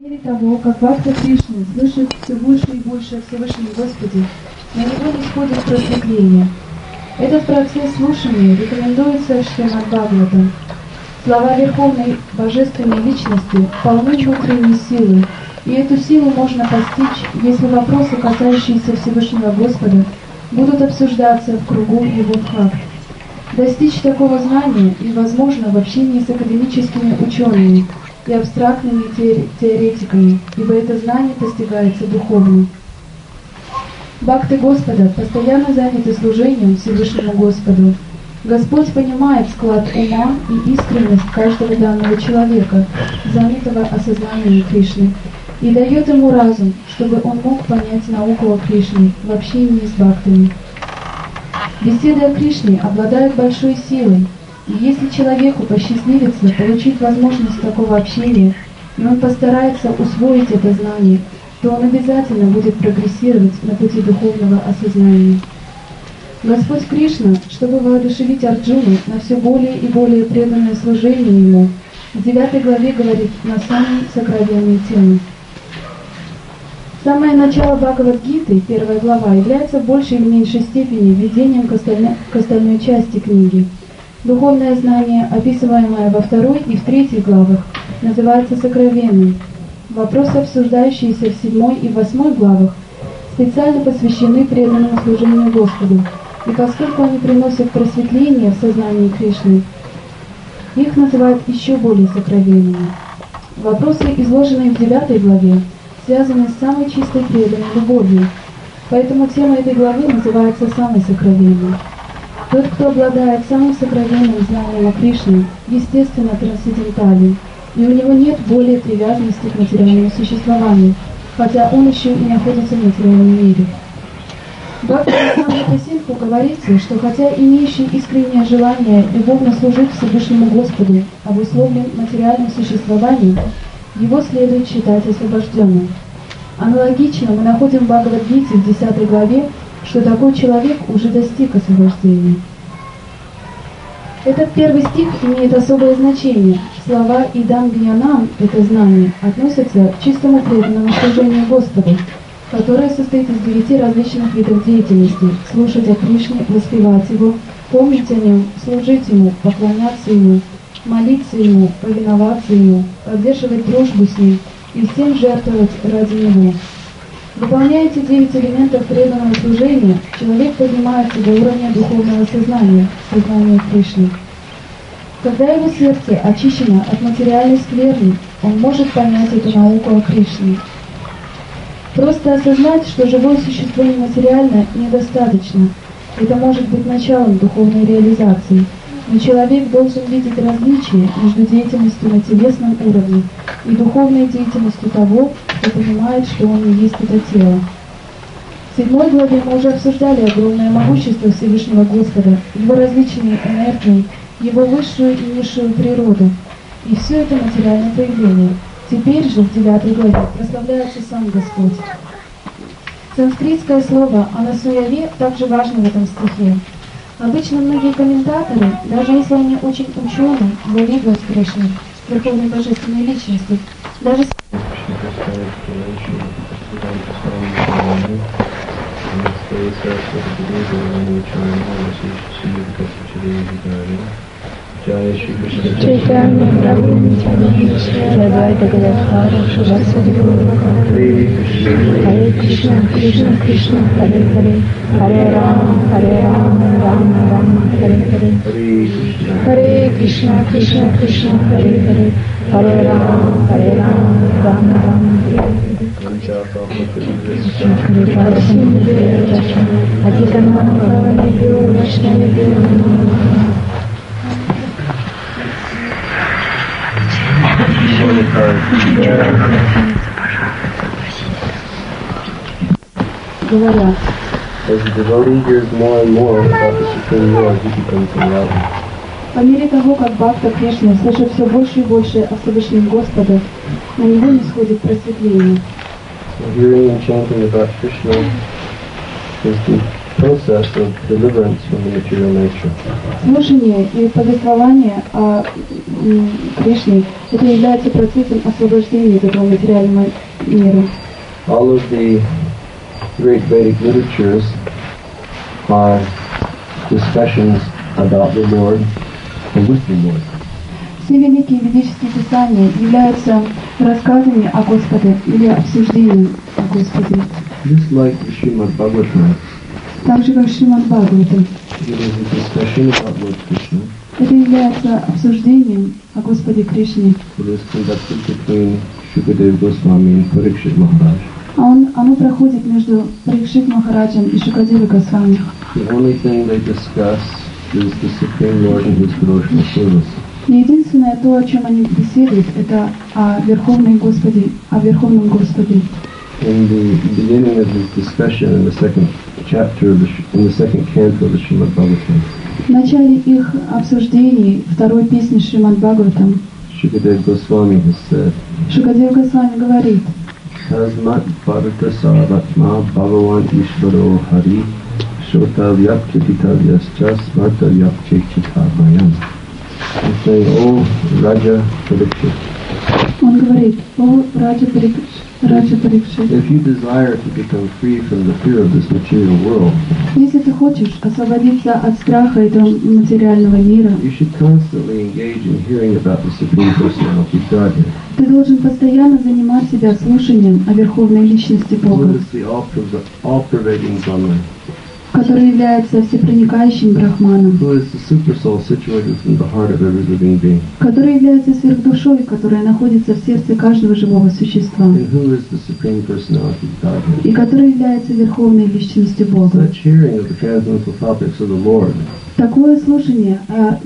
мере того, как Бхакта Кришна слышит все больше и больше о Всевышнем Господе, на него не сходит просветление. Этот процесс слушания рекомендуется Шримад Бхагаватам. Слова Верховной Божественной Личности полны внутренней силы, и эту силу можно постичь, если вопросы, касающиеся Всевышнего Господа, будут обсуждаться в кругу его бхакт. Достичь такого знания невозможно в общении с академическими учеными и абстрактными теоретиками, ибо это знание постигается духовно. Бхакты Господа постоянно заняты служением Всевышнему Господу. Господь понимает склад ума и искренность каждого данного человека, занятого осознанием Кришны, и дает ему разум, чтобы он мог понять науку о Кришне в общении с бхактами. Беседы о Кришне обладают большой силой, и если человеку посчастливится получить возможность такого общения, и он постарается усвоить это знание, то он обязательно будет прогрессировать на пути духовного осознания. Господь Кришна, чтобы воодушевить Арджуну на все более и более преданное служение Ему, в 9 главе говорит на самые сокровенные темы. Самое начало Бхагавад-гиты, 1 глава, является в большей или меньшей степени введением к остальной части книги. Духовное знание, описываемое во 2 и в 3 главах, называется сокровенным. Вопросы, обсуждающиеся в 7 и 8 главах, специально посвящены преданному служению Господу, и поскольку они приносят просветление в сознании Кришны, их называют еще более сокровенными. Вопросы, изложенные в 9 главе, связаны с самой чистой преданной любовью, поэтому тема этой главы называется самой сокровенной. Тот, кто обладает самым сокровенным знанием о Кришне, естественно трансцендентален, и у него нет более привязанности к материальному существованию, хотя он еще и находится в материальном мире. В Бхактивинода-синху говорится, что хотя имеющий искреннее желание любовно служить Всевышнему Господу обусловлен материальным существованием, его следует считать освобожденным. Аналогично мы находим в Бхагавад-гите в 10 главе, что такой человек уже достиг освобождения. Этот первый стих имеет особое значение. Слова «идам гьянам» — это знание, относятся к чистому преданному служению Господу, которое состоит из 9 различных видов деятельности: слушать о Кришне, воспевать Его, помнить о Нем, служить Ему, поклоняться Ему, молиться Ему, повиноваться Ему, поддерживать дружбу с Ним и всем жертвовать ради Него. Выполняя эти 9 элементов преданного служения, человек поднимается до уровня духовного сознания Кришны. Когда его сердце очищено от материальной скверны, он может понять эту науку о Кришне. Просто осознать, что живое существо нематериально, недостаточно. Это может быть началом духовной реализации. Но человек должен видеть различие между деятельностью на телесном уровне и духовной деятельностью того, кто понимает, что он и есть это тело. В 7 главе мы уже обсуждали огромное могущество Всевышнего Господа, его различные энергии, его высшую и низшую природу, и все это материальное проявление. Теперь же в 9 главе прославляется сам Господь. Санскритское слово «анасуяве» также важно в этом стихе. Обычно многие комментаторы, даже если они очень ученые, завидуют Кришне, Верховной Божественной Личности, даже Chaitanya Prabhu Nityananda Advaita Gadadhara Shivasadi Hare Krishna Krishna Krishna Hare Hare Hare Rama Rama Rama Hare Hare Hare Krishna Krishna Krishna Hare Hare Hare Rama Rama Rama Hare Hare говорят, по мере того, как Бхакта Кришна слышит все больше и больше о Всевышнем Господе, на него не сходит просветление. process of deliverance from the material nature. Слушание и повествование о Кришне — это является процессом освобождения из этого материального мира. All of the great Vedic literatures are discussions about the Lord and with the Lord. Все великие ведические писания являются рассказами о Господе или обсуждением о Господе. Just like the Srimad Bhagavatam, Так же, как Шримад Бхагаватам. it is a discussion about Lord Krishna. Это является обсуждением о Господе Кришне. It is conducted between Shukadeva Goswami and Parikshit Maharaj. Оно проходит между Парикшит Махараджем и Шукадевой Госвами. The only thing they discuss is the Supreme Lord and His devotional service. И единственное то, о чем они беседуют, это о Верховном Господе. In the beginning of the discussion in the second chapter of in the second canto of the Srimad Bhagavatam, В начале их обсуждений второй песни Шримад Бхагаватам Shukadeva Goswami has said, Шукадев Госвами говорит: Tasmat Bharata Sarvatma Bhagavan Ishvaro Hari Shotavyak Chititavyascha Smartavyak Chititavayam. He's saying, oh Raja Parikshit, Он говорит: о Раджа Парикшит, if you desire to become free from the fear of this material world, если ты хочешь освободиться от страха этого материального мира, you should constantly engage in hearing about the Supreme Personality of Godhead, ты должен постоянно занимать себя слушанием о Верховной Личности who Бога, is the all-pervading Brahman, который является всепроникающим Брахманом, who is the super soul situated in the heart of every living being, который является сверхдушой, которая находится в сердце каждого живого существа, and who is the Supreme Personality of Godhead. и который является Верховной Личностью Бога. Such hearing of the transcendental topics of the Lord Такое слушание о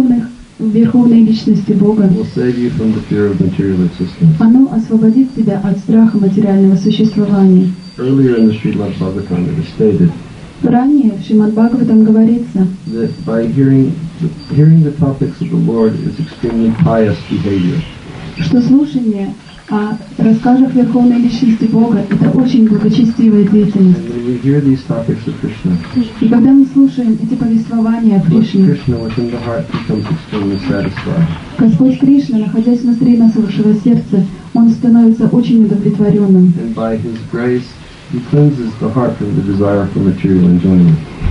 Верховной Личности Бога, will save you from the fear of material existence. оно освободит тебя от страха материального существования. Earlier in the Srimad Bhagavatam it is stated Ранее в Шримад Бхагаватам говорится, that by hearing the topics of the Lord is extremely pious behavior. что слушание о рассказах Верховной Личности Бога — это очень благочестивая деятельность. And when we hear these topics of Krishna, И когда мы слушаем эти повествования о Lord Кришне, Krishna within the heart becomes extremely satisfied. Господь Кришна, находясь внутри нашего сердца, Он становится очень удовлетворенным. And by His grace, He cleanses the heart from the desire for material enjoyment.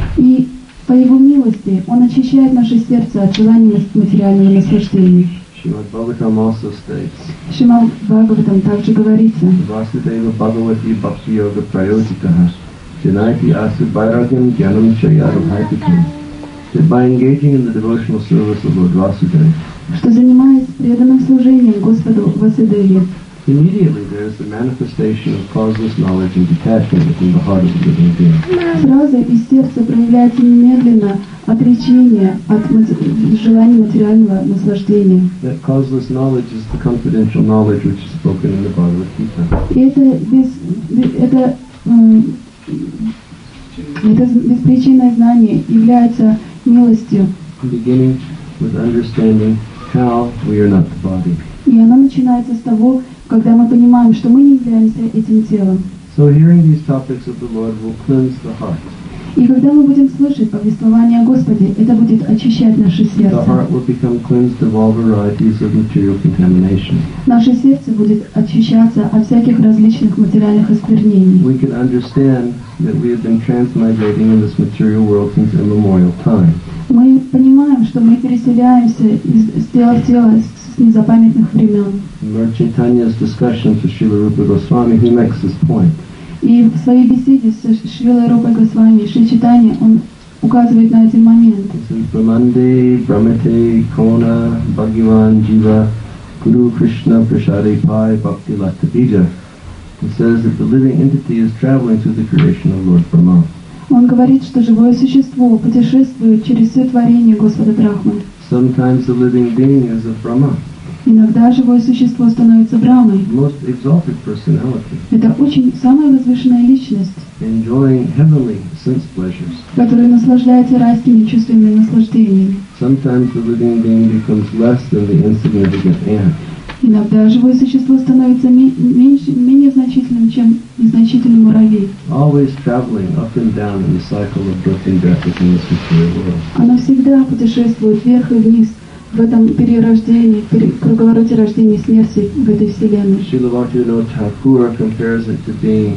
И по Его милости Он очищает наше сердце от желания материального наслаждения. Srimad Bhagavatam also states, В Шримад Бхагаватам также говорится: Vasudeva Bhagavati Bhakti Yoga Prayojitaha Janayati Asu Vairagyam Jnanam Chayadabhaitikam. That by engaging in the devotional service of Lord Vasudeva, что, занимаясь преданным служением Господу Васудеве, immediately there is the manifestation of causeless knowledge and detachment within the heart of the living being. сразу из сердца проявляется немедленно отречение от желания материального наслаждения. That causeless knowledge is the confidential knowledge which is spoken in the Bhagavad Gita. И это беспричинное знание является милостью, Beginning with understanding how we are not the body. и оно начинается с того, когда мы понимаем, что мы не являемся этим телом. So hearing these topics of the Lord will cleanse the heart. И когда мы будем слышать повествование о Господе, это будет очищать наше The сердце. heart will become cleansed of all varieties of material contamination. Наше сердце будет очищаться от всяких различных материальных осквернений. We can understand that we have been transmigrating in this material world since immemorial time. Мы понимаем, что мы переселяемся из тела в тело с незапамятных времен. In Lord Chaitanya's discussions with Srila Rupa Goswami, he makes this point. И в своей беседе с Шрилой Рупой Госвами, Шри Чайтанья, он указывает на этот момент. He says, Brahmande, Brahmate, Kona, Bhagavan, Jiva, Guru Krishna, Prasade Pai, Bhakti Lata Bija. He says that the living entity is traveling through the creation of Lord Brahma. Он говорит, что живое существо путешествует через все творение Господа Брахмы. Sometimes the living being is of Brahma, Иногда живое существо становится Брамой. most exalted personality, Это очень самая возвышенная личность, enjoying heavenly sense pleasures. которая наслаждается райскими чувственными наслаждениями. Sometimes the living being becomes less than the insignificant ant. Иногда живое существо становится менее значительным, чем незначительный муравей. Always traveling up and down in the cycle of birth and death within this material world. Оно всегда путешествует вверх и вниз в этом перерождении, круговороте рождения и смерти в этой вселенной. Srila Bhaktivinoda Thakur compares it to being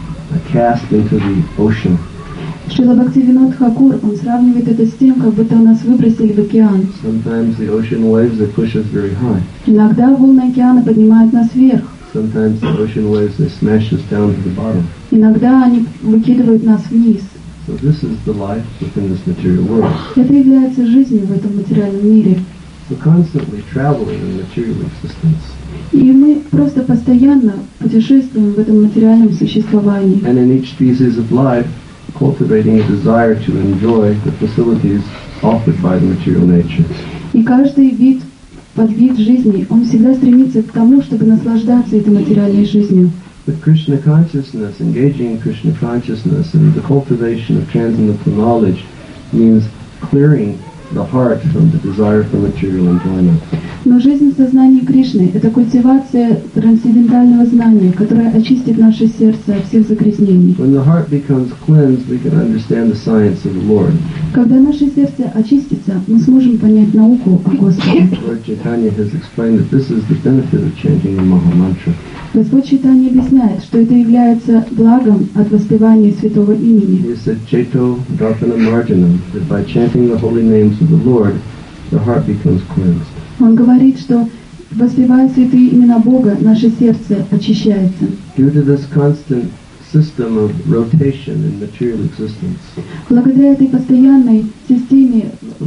cast into the ocean. Шрила Бхактивинод Тхакур, он сравнивает это с тем, как будто нас выбросили в океан. Sometimes the ocean waves, they push us very high. Иногда волны океана поднимают нас вверх. Sometimes the ocean waves, they smash us down to the bottom. Иногда они выкидывают нас вниз. So this is the life within this material world. Это является жизнью в этом материальном мире. So constantly traveling in material existence. И мы просто постоянно путешествуем в этом материальном существовании. And in each species of life, cultivating a desire to enjoy the facilities offered by the material nature. И каждый подвид жизни, он всегда стремится к тому, чтобы наслаждаться этой материальной жизнью. But Krishna consciousness, engaging in Krishna consciousness and the cultivation of transcendental knowledge means clearing the heart from the desire for material enjoyment. Но жизнь в сознании Кришны – это культивация трансцендентального знания, которое очистит наше сердце от всех загрязнений. When the heart becomes cleansed, we can understand the science of the Lord. Когда наше сердце очистится, мы сможем понять науку о Господе. Lord Chaitanya has explained that this is the benefit of chanting the Mahamantra. Господь Чайтанья объясняет, что это является благом от воспевания святого имени. He said, Chaito Darpana Marjanam, that by chanting the holy names of the Lord, the heart becomes cleansed. Он говорит, что воспевая святые имена Бога, наше сердце очищается. Due to this constant system of rotation in material existence, Благодаря этой постоянной системе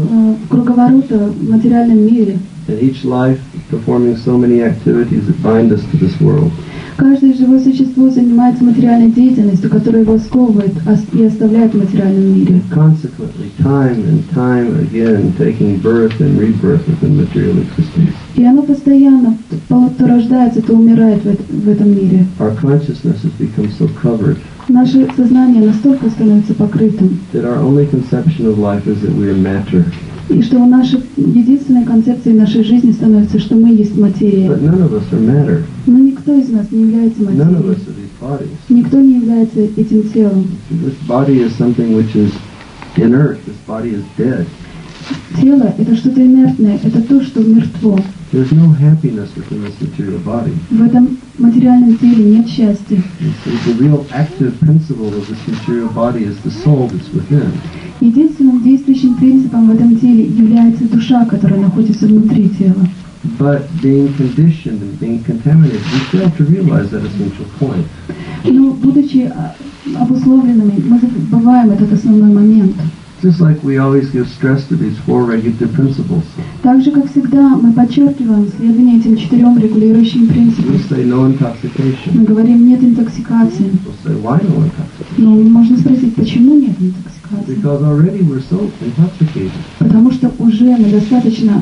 круговорота в материальном мире, and each life performing so many activities that bind us to this world, каждое живое существо занимается материальной деятельностью, которая его сковывает и оставляет в материальном мире. consequently, time and time again, taking birth and rebirth within material existence. И оно постоянно то рождается, то умирает в этом мире. Our consciousness has become so covered Наше сознание настолько становится покрытым, that our only conception of life is that we are matter. и что наша единственной концепцией нашей жизни становится, что мы есть материя. But none of us are matter. Но никто из нас не является None of материей. us are these bodies. Никто не является этим телом. This body is something which is inert. This body is dead. Тело – это что-то инертное, это то, что мертво. There's no happiness within this material body. В этом материальном теле нет счастья. You see, the real active principle of this material body is the soul that's within. Единственным действующим принципом в этом теле является душа, которая находится внутри тела. But being conditioned and being contaminated, we fail to realize that essential point. Но, будучи обусловленными, мы забываем этот основной момент. Just like we always give stress to these four regulative principles. Так же, как всегда, мы подчеркиваем следование этим 4 регулирующим We принципам. say no intoxication. Мы говорим «нет интоксикации». We'll say why no intoxication? Но можно спросить, почему нет интоксикации? Because already we're so intoxicated. Потому что уже мы достаточно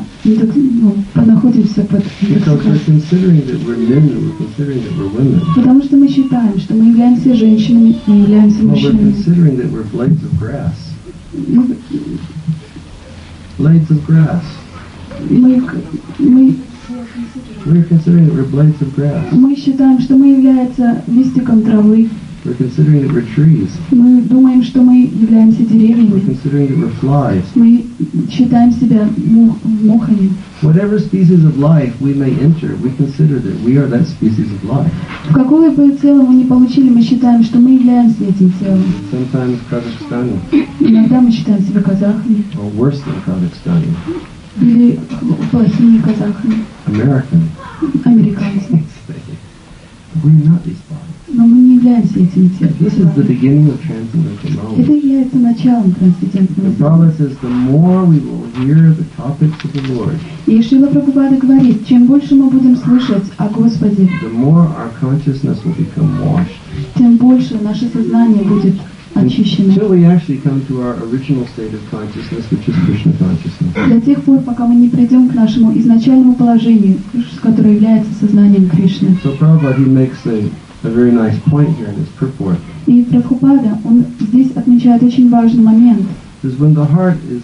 находимся под Because we're интоксикацией. considering that we're men and we're considering that we're women. Потому что мы считаем, что мы являемся женщинами и являемся Well, we're мужчинами. considering that we're blades of grass. Мы, Blades of grass. We're considering that we're blades of grass. мы считаем, что мы являемся листиком травы. We're considering that we're trees. Мы думаем, что мы являемся We're деревьями. considering that we're flies. Мы считаем себя мухами. Whatever species of life we may enter, we consider that we are that species of life. В какое бы тело мы ни получили, мы считаем, что мы являемся этим телом. Sometimes Kazakhstani, Иногда мы считаем себя казахами or worse than Kazakhstani, или плохими казахами, American. американцами. We're not these bodies. Но мы не являемся этим This is the телом. beginning of transcendental Это knowledge. является началом трансцендентного The знания. Prabhupada says the more we will hear the topics of the Lord, И Шрила Прабхупада говорит, чем больше мы будем слышать о Господе, the more our consciousness will become washed. тем больше наше сознание будет очищено. Until we actually come to our original state of consciousness, which is Krishna consciousness. До тех пор, пока мы не придем к нашему изначальному положению, которое является сознанием Кришны. So Prabhupada, he makes a very nice point here in his purport. И Прабхупада, он здесь отмечает очень важный момент. Because when the heart is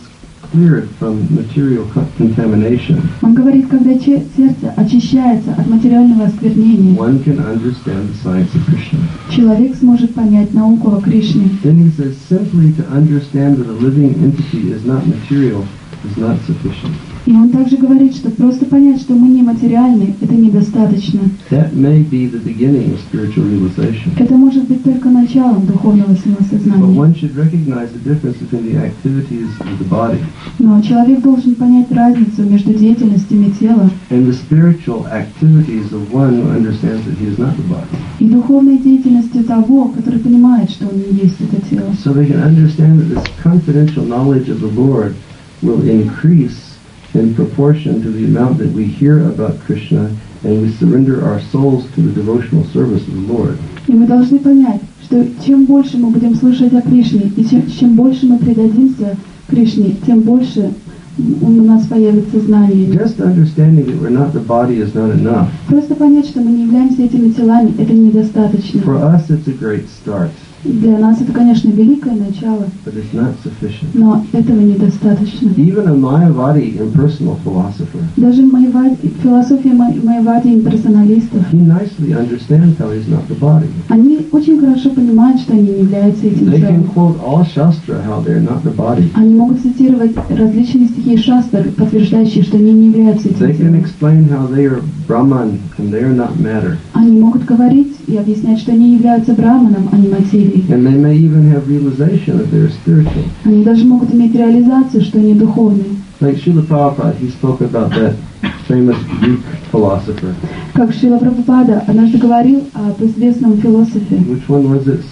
cleared from material contamination, Он говорит, когда сердце очищается от материального осквернения, one can understand the science of Krishna. человек сможет понять науку о Кришне. Then he says, simply to understand that a living entity is not material is not sufficient. И он также говорит, что просто понять, что мы не материальны, это недостаточно. That may be the beginning of spiritual realization. Это может быть только началом духовного But самосознания. one should recognize the difference between the activities of the body Но человек должен понять разницу между деятельностями тела and the spiritual activities of one who understands that he is not the body. и духовной деятельностью того, который понимает, что он не есть это тело. So they can understand that this confidential knowledge of the Lord will increase in proportion to the amount that we hear about Krishna and we surrender our souls to the devotional service of the Lord. И мы должны понять, что чем больше мы будем слышать о Кришне, и чем больше мы предадимся Кришне, тем больше у нас появится знание. Just understanding that we're not the body is not enough. Просто понять, что мы не являемся этими телами, это недостаточно. For us, it's a great start, Для нас это, конечно, великое начало, but it's not sufficient. но этого недостаточно. Even a Mayavadi impersonal philosopher, Даже философия Майявади имперсоналистов, he nicely understands how he's not the body. они очень хорошо понимают, что они не являются этим They can телом. quote all Shastra how they're not the body. Они могут цитировать различные стихи шастр, подтверждающие, что они не являются этим They can телом. explain how they are Brahman and they are not matter. Они могут говорить и объяснять, что они являются браманом, а не материей. And they may even have realization that they're spiritual. Они даже могут иметь реализацию, что они духовные. Like Srila Prabhupada, he spoke about that famous Greek philosopher. Как Шрила Прабхупада однажды говорил об известном философе Which one was it?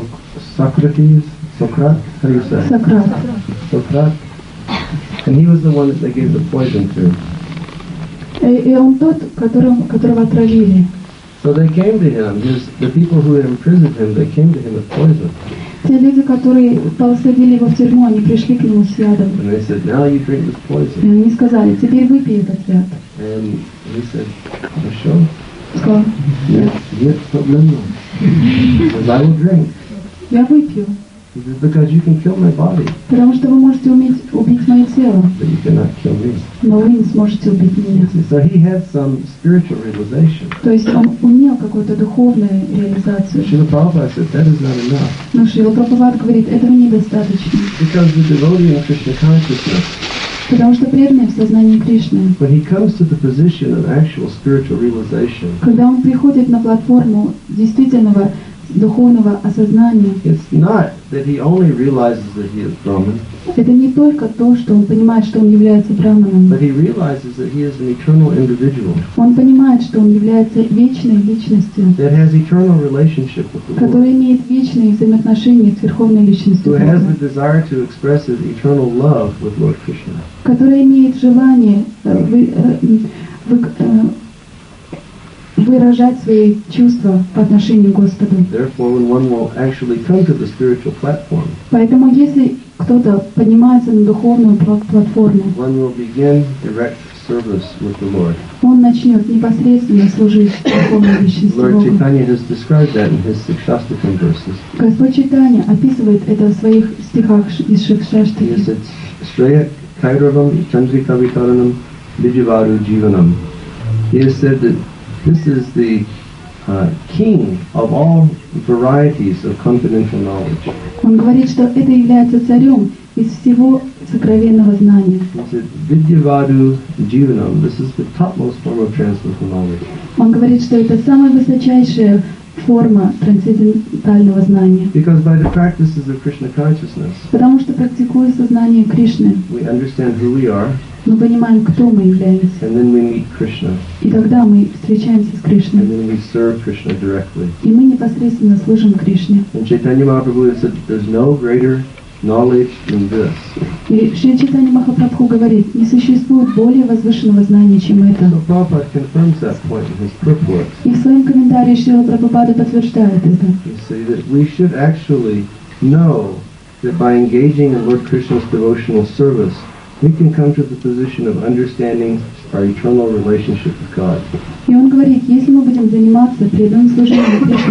Socrates? Socrates? How do you say it? Сократ. Socrates? And he was the one that they gave the poison to. И он тот, которого отравили. So they came to him. The people who had imprisoned him, they came to him with poison. Те люди, которые посадили его в тюрьму, они пришли к нему с ядом. And they said, now you drink this И poison. они сказали, теперь выпей этот яд. And he said, "You sure? Сказал, Нет проблем. Because I will drink. я выпью, He said, because you can kill my body, потому что вы можете убить мое тело, but you cannot kill me. но вы не сможете убить меня. So he had some spiritual realization. То есть он имел какую-то духовную реализацию. Srila Prabhupada said, that is not enough. Но Шрила Прабхупада говорит, этого недостаточно. Because the devotee in Krishna consciousness, Потому что преданный в сознании Кришны, when he comes to the position of actual spiritual realization, когда он приходит на платформу действительного духовного осознания, it's not that he only realizes that he is Brahman, это не только то, что он понимает, что он является браманом, but he realizes that he is an eternal individual он понимает, что он является вечной личностью, that has eternal relationship with the Lord, который имеет вечные взаимоотношения с Верховной Личностью who has Бога, the desire to express his eternal love with Lord Krishna. который имеет желание выражать свои чувства по отношению к Господу. Therefore, when one will actually come to the spiritual platform, Поэтому, если кто-то поднимается на духовную платформу, one will begin direct service with the Lord. он начнет непосредственно служить Верховной Личности Lord Бога. Chaitanya has described that in his Sikshastakam verses. Господь Чайтанья описывает это в своих стихах из He Шикшаштаки. said, Shreya Kairavam Chandrika Vitaranam Vijivaru Jivanam. He has said that this is the king of all varieties of confidential knowledge. Он говорит, что это является царем из всего сокровенного знания. He said, Vidyavadu Jivanam. This is the topmost form of transcendental knowledge. Он говорит, что это самая высочайшая форма трансцендентального знания. Because by the practices of Krishna consciousness, Потому что, практикуя сознание Кришны, we understand who we are, мы понимаем, кто мы являемся. and then we meet Krishna, И тогда мы встречаемся с and Кришной. then we serve Krishna directly. И мы непосредственно служим Кришне. And Chaitanya Mahaprabhu has said, there's no greater knowledge than this. И Шри Чайтанья Махапрабху говорит, не существует более возвышенного знания, чем это. So Prabhupada confirms that point in his purport. И в своем комментарии Шрила Прабхупада подтверждает это. He says that we should actually know that by engaging in Lord Krishna's devotional service, we can come to the position of understanding our eternal relationship with God. И он говорит, если мы будем заниматься преданным служением Кришне,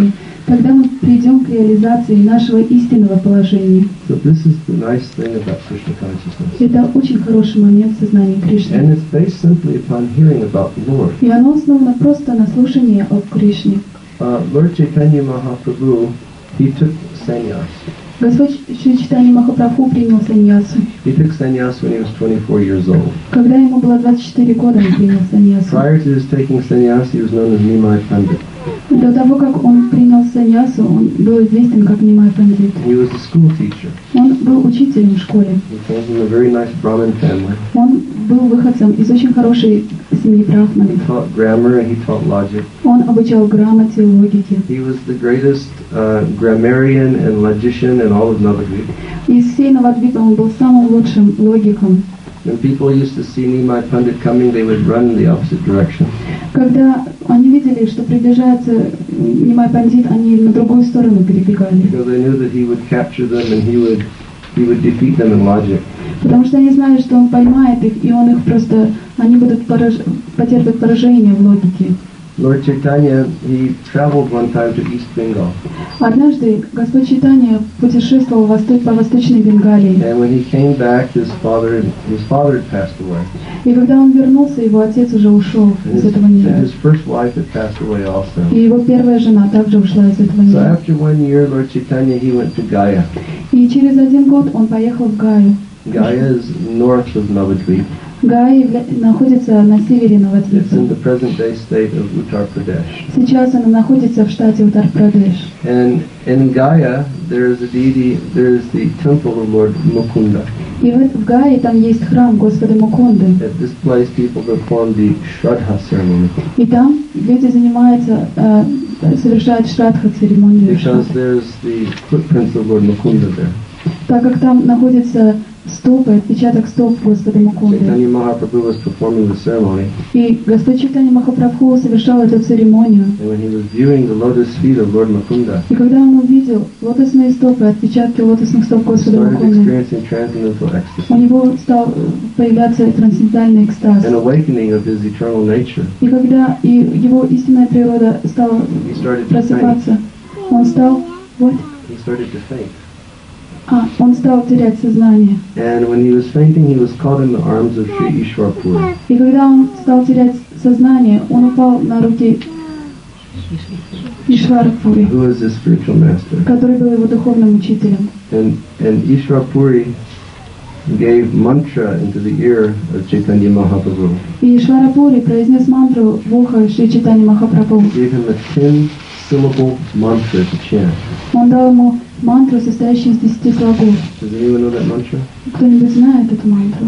когда мы придем к реализации нашего истинного положения. So this is the nice thing about Krishna consciousness. Это очень хороший момент в сознании And Кришны. it's based simply upon hearing about the Lord. И оно основано просто на слушании об Кришне. Lord Chaitanya Mahaprabhu, he took sannyas. Господь Шри Чайтанья Махапрабху принял саньясу. He took sannyas when he was 24 years old. Когда ему было 24 года, он принял саньясу. Prior to his taking sannyas, he was known as Nimai Pandit. До того, как он принял саньясу, он был известен как Нимай Пандит. He was a school teacher. Он был учителем в школе. He came from a very nice Brahmin family. Он был выходцем из очень хорошей семьи брахманов. He taught grammar and he taught logic. Он обучал грамоте и логике. He was the greatest grammarian and logician in all of Navadvip. Из всей Навадвипа он был самым лучшим логиком. When people used to see Nimai Pandit coming, they would run in the opposite direction. Когда они видели, что приближается Нимай Пандит, они на другую сторону перебегали. Because they knew that he would capture them and he would defeat them in logic. Потому что они знали, что он поймает их, и он их просто, они будут потерпят поражение в логике. Lord Chaitanya, he traveled one time to East Bengal. Однажды Господь Чайтанья путешествовал по Восточной Бенгалии. And when he came back, his father had passed away. И когда он вернулся, его отец уже ушел из этого And мира. his first wife had passed away also. И его первая жена также ушла из этого So мира. after 1 year, Lord Chaitanya, he went to Gaya. И через 1 год он поехал в Гаю. Gaya is north of Navadvip. Гая находится на севере It's in Навадвипа. the present-day state of Uttar Pradesh. Сейчас она находится в штате Утар-Прадеш. And in Gaya, there is a deity, there is the temple of Lord Mukunda. И в Гае там есть храм Господа Мукунды. At this place, people perform the Shraddha ceremony И там люди занимаются, совершают шрадха-церемонию. because there's the footprints of Lord Mukunda there. Так как там находятся стопы, отпечаток стоп Господа Мукунды. Chaitanya Mahaprabhu was performing the ceremony, И Господь Чайтанья Махапрабху совершал эту церемонию. and when he was viewing the lotus feet of Lord Mukunda, И когда он увидел лотосные стопы, отпечатки лотосных стоп he Господа started Мукунды, experiencing transcendental у ecstasy, него стал появляться трансцендентальный экстаз. an awakening of his eternal nature. И когда его истинная природа стала He started to faint. просыпаться, он стал, He started to faint. он стал терять сознание. And when he was fainting, he was caught in the arms of Sri Ishwarpur. И когда он стал терять сознание, он упал на руки Ишварапури, Who was his spiritual master. который был его духовным учителем. And Ishwarpuri gave mantra into the ear of Chaitanya Mahaprabhu. И Ишварапури произнес мантру в ухо Шри Чайтаньи Махапрабху. Gave him a 10-syllable mantra to chant. Он дал ему мантру, состоящую из 10 слогов. Does anyone know that mantra? Кто-нибудь знает эту мантру?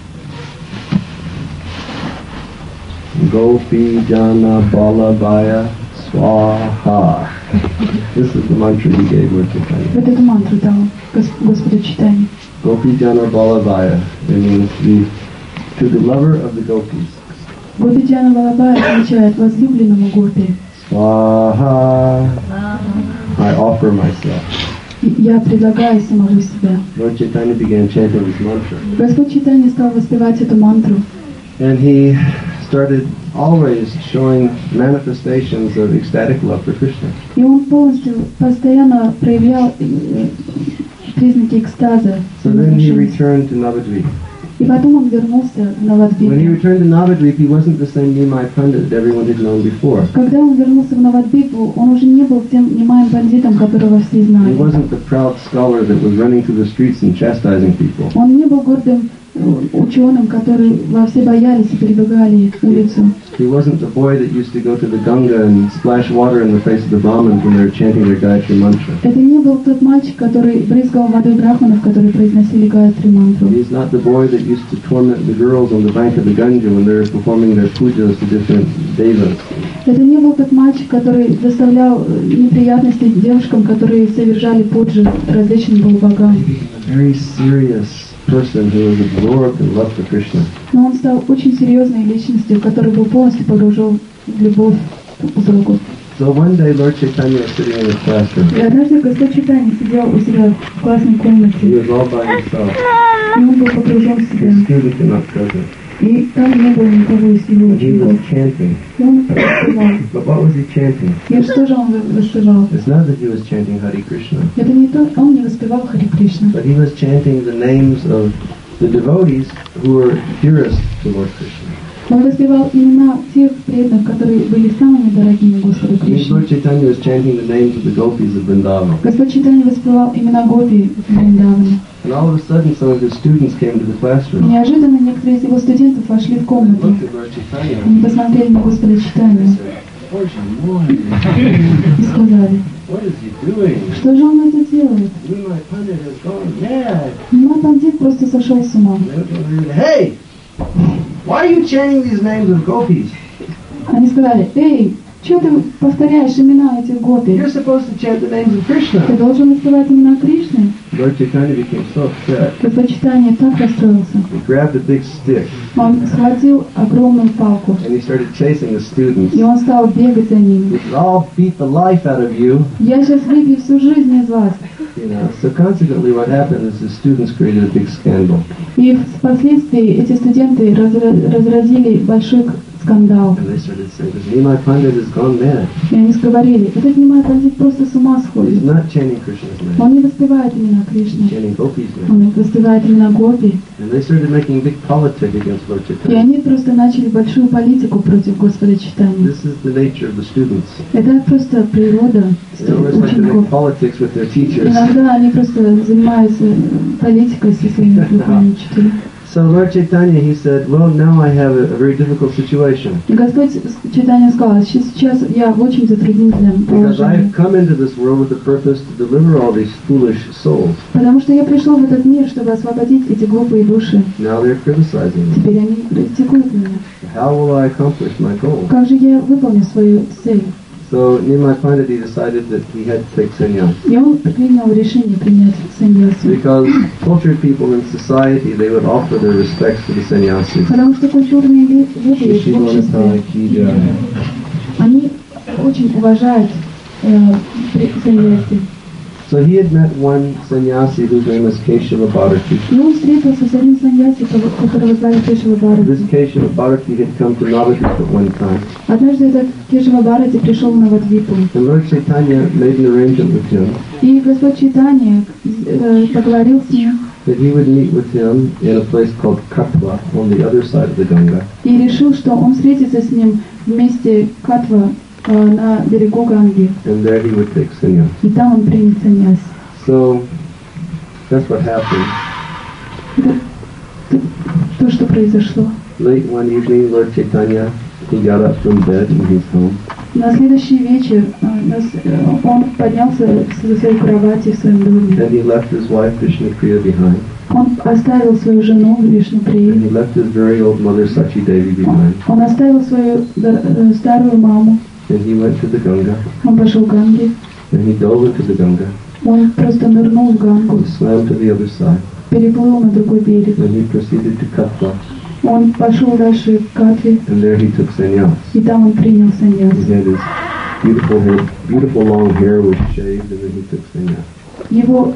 Gopi Jana Balabhaya Swaha. This is the mantra he gave Lord Chaitanya. Вот эту мантру дал Господу Чайтанье. Gopi Jana Balabhaya. It means to the lover of the gopis. Гопиджана Валабхая означает возлюбленному гопи. Swaha. I offer myself. Я предлагаю самого себя. Lord Chaitanya began chanting this mantra. Господь Чайтанья стал воспевать эту мантру. And he started always showing manifestations of ecstatic love for Krishna. И он полностью, постоянно проявлял признаки экстаза. So then he returned to Navadvip. И потом он вернулся на When he Навадвипу. returned to Navadvip, he wasn't the same Nimai Pandit that everyone had known before. Когда он вернулся в Навадвипу, он уже не был тем Нимаем пандитом, которого все He знали. wasn't the proud scholar that was running through the streets and chastising people. Он не был гордым ученым, который во все боялись и перебегали улицу. He wasn't the boy that used to go to the Ganga and splash water in the face of the Brahmins when they were chanting their Gayatri mantra. Это не был тот мальчик, который брызгал водой брахманов, которые произносили Гайатри мантру. He's not the boy that used to torment the girls on the bank of the Ganga when they were performing their pujas to different devas. Это не был тот мальчик, который доставлял неприятности девушкам, которые совершали пуджи различным богам. A very serious person who was absorbed in love for Krishna. Но он стал очень серьезной личностью, который был полностью погружен в любовь к Богу. So one day Lord Chaitanya was sitting in his classroom. И однажды Господь Чайтанья сидел у себя в классной He комнате, was all by himself. и он был погружен в себя. His students were not present. И там не было никого из его And he was учеников. chanting. И он воспевал. But what was he chanting? И что же он воспевал? It's not that he was chanting Hare Krishna, Это не то, он не воспевал Харе Кришна. but he was chanting the names of the devotees who were dearest to Lord Krishna. Он воспевал имена тех преданных, которые были самыми дорогими Господу And Кришне. Lord Chaitanya was chanting the names of the gopis of Vrindavan. Господь Чайтанья воспевал имена Гопи в Вриндаване. And all of a sudden some of his students came to the И classroom. неожиданно некоторые из его студентов вошли в They комнату. looked at Lord Chaitanya Они посмотрели на Господа Чайтанью and said, "Bhojan, и сказали, what is he doing? что же он это делает? Nimai Pandit has gone mad." Нима Пандит просто сошел с ума. Hey, why are you chanting these names of gopis? Они сказали, эй, что ты повторяешь имена этих Гопи? You're supposed to chant the names of Ты Krishna. должен воспевать имена Кришны. Lord Chaitanya became so upset. Господь Чайтанья так расстроился. He grabbed a big stick Он схватил огромную палку, and he started chasing the students. и он стал бегать за He ними. said, "I'll beat the life out of you." Я сейчас выбью всю жизнь из вас. You know. So consequently, what happened is the students created a big scandal. И впоследствии эти студенты разразили большой скандал. And they started saying, "Nimai Pandit has gone mad. И они говорили, этот Нимай Пандит просто с ума He's сходит. not chanting Krishna's name. Он не воспевает имена He's Кришны, chanting Gopi's name." он воспевает имена Гопи. And they started making big politic against Lord И Chaitanya. они просто начали большую политику против Господа Чайтаньи. This is the nature of the students. Это просто природа They always like to make учеников. politics with their teachers. Иногда они просто занимаются политикой со своими духовными учителями. So Lord Chaitanya, he said, "Well, now I have a very difficult situation И Господь Чайтанья сказал, сейчас я в очень затруднительном because положении. I've come into this world with the purpose to deliver all these foolish souls. Потому что я пришел в этот мир, чтобы освободить эти глупые души. Now they're criticizing me. Теперь они критикуют меня. How will I accomplish my goal?" Как же я выполню свою цель? So Nimai Pandit, he decided that he had to take sannyas. И он принял решение принять саньясу. Because cultured people in society, they would offer their respects to the sannyasis. Потому что культурные люди в обществе, они очень уважают саньяси. So he had met one sannyasi whose name was Keshava Bharati. И он встретился с одним саньяси, которого звали Кешава This Бхарати. Keshava Bharati had come to Navadvip at one time. Однажды этот Кешава Бхарати пришел на Навадвипу. And Lord Chaitanya made an arrangement with him И Господь Чайтанья поговорил с ним that he would meet with him in a place called Katwa on the other side of the Ganga. и решил, что он встретится с ним в месте Катва на берегу Ганги. And there he would take sannyas. И там он примет саньяс. So that's what happened. Это то, что произошло. Late one evening, Lord Chaitanya, he got up from bed in his home. На следующий вечер он поднялся со своей кровати в своем доме. And he left his wife Krishna Priya behind. Он оставил свою жену Вишнуприю. And he left his very old mother Sachi Devi behind. Он оставил свою старую маму. And he went to the Ganga. Он пошел к Ганге. And he dove into the Ganga. Он просто нырнул в Гангу, He swam to the other side. переплыл на другой берег. And he proceeded to Katwa. Он пошел дальше к Катве, And there he took sannyas. и там он принял саньяс. He had his beautiful head, beautiful long hair was shaved, and then he took sannyas. Его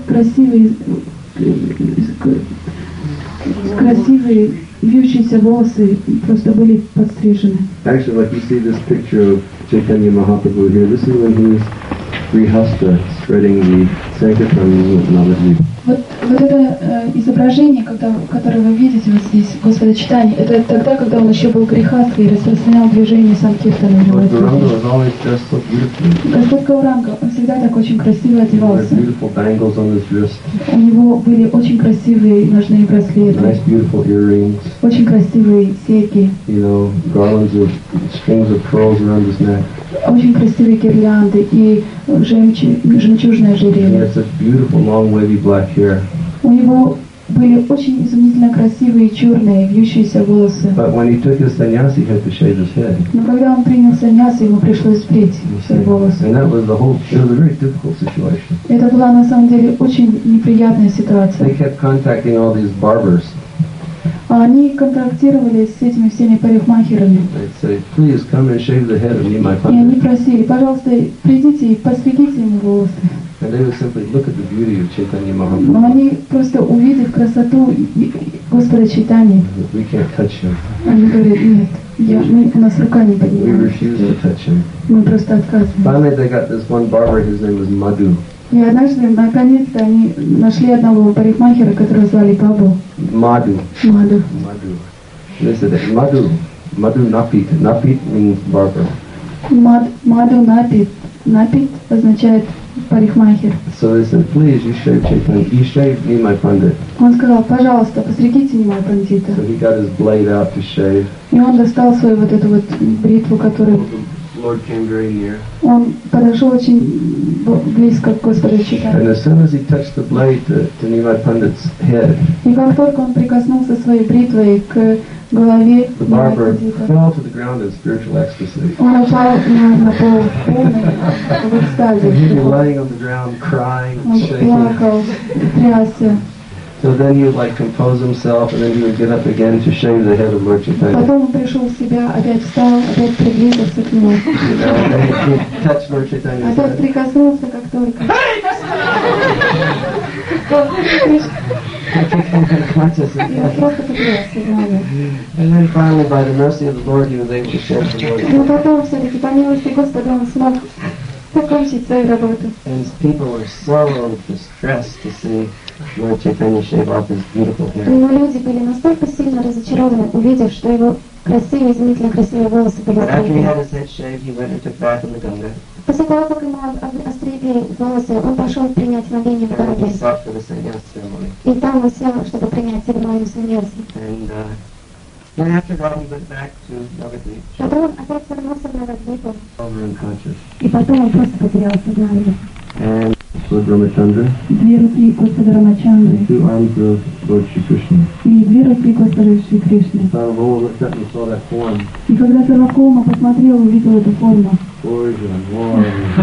красивые вьющиеся волосы просто были подстрижены. Actually, like you see this picture of Chaitanya Mahaprabhu here, this is when he was Grihasta spreading the Sankirtan movement in Navadvip. Вот это изображение, которое вы видите вот здесь, Господа Чайтаньи, это тогда, когда он еще был грехастый и распространял движение Санкиртана. Lord Gauranga was always dressed so beautifully. Господь Гауранга, он всегда так очень красиво He had одевался. beautiful bangles on his wrist, У него были очень красивые ножные nice браслеты, beautiful earrings, очень красивые серьги, garlands of strings of pearls around his neck. очень красивые гирлянды и жемчужное He ожерелье. had such beautiful long wavy black hair. У него были очень изумительно красивые черные вьющиеся волосы. But when he took his sannyas, he had to shave his head. Но когда он принял саньяс, ему пришлось сбрить свои волосы. And that was it was a very difficult situation. Это была на самом деле очень неприятная They ситуация. kept contacting all these barbers. Они контактировали с этими всеми парикмахерами. They'd say, "Please come and shave the head of Nimai И они Pandit." просили, пожалуйста, придите и постригите ему волосы. And they would simply look at the beauty of Chaitanya Но Mahaprabhu. они просто увидев красоту Господа Чайтаньи, We can't touch him. они говорят, нет, у нас рука не We поднимается. refuse to touch him. Мы просто отказываем. Finally, they got this one barber. His name was Madhu. И однажды, наконец-то, они нашли одного парикмахера, которого звали Пабу. Madhu. Маду. Madhu. They said, Madhu. Madhu Napit. Napit means barber. Маду Напит. Напит означает парикмахер. So they said, please, you shave Chaitanya. You shave me, my pandit. Он сказал, пожалуйста, постригите меня, пандита. So he got his blade out to shave. И он достал свою вот эту вот бритву, которую... The Lord came very near. Он подошел очень близко к Господу Чайтаньи. And as soon as he touched the blade to Nimai Pandit's head, И как только он прикоснулся своей бритвой к голове the barber пандита, fell to the ground in spiritual ecstasy. он упал на пол в полной в экстазе. He'd be laying on the ground crying, Он shaking. плакал, трясся. So then he would like compose himself, and then he would get up again to shave the head of Lord Chaitanya. Потом он пришел в себя, опять встал, опять приблизился к нему. You know, and then he'd touch Lord Chaitanya's Опять head. прикоснулся, как только. И он просто потерял сознание. And then finally, by the mercy of the Lord, he was able to shave the Lord. Но потом все-таки по милости Господа он смог закончить свою работу. And his people were so distressed to see Lord Chaitanya shave off his beautiful hair. Но люди были настолько сильно разочарованы, увидев, что его красивые, изумительно красивые волосы были But after he had острижены. his head shaved, he went and took bath in the Ganga. После того, как ему остригли волосы, он пошел принять моление в And he Ганге. sought for the sannyas ceremony. И там он сел, чтобы принять церемонию саньяси. And then after that, he went back to Navadvip, Потом он опять вернулся в Навадвипу. over unconscious. И потом он просто потерял сознание. And Lord Ramachandra, Две руки Господа Рамачандры the two arms of Lord Shri Krishna. и две руки Господа Шри Кришны. Sarvabhauma looked up and saw that form. И когда Сарвабхаума посмотрел, увидел эту форму, Gorgeous and warm.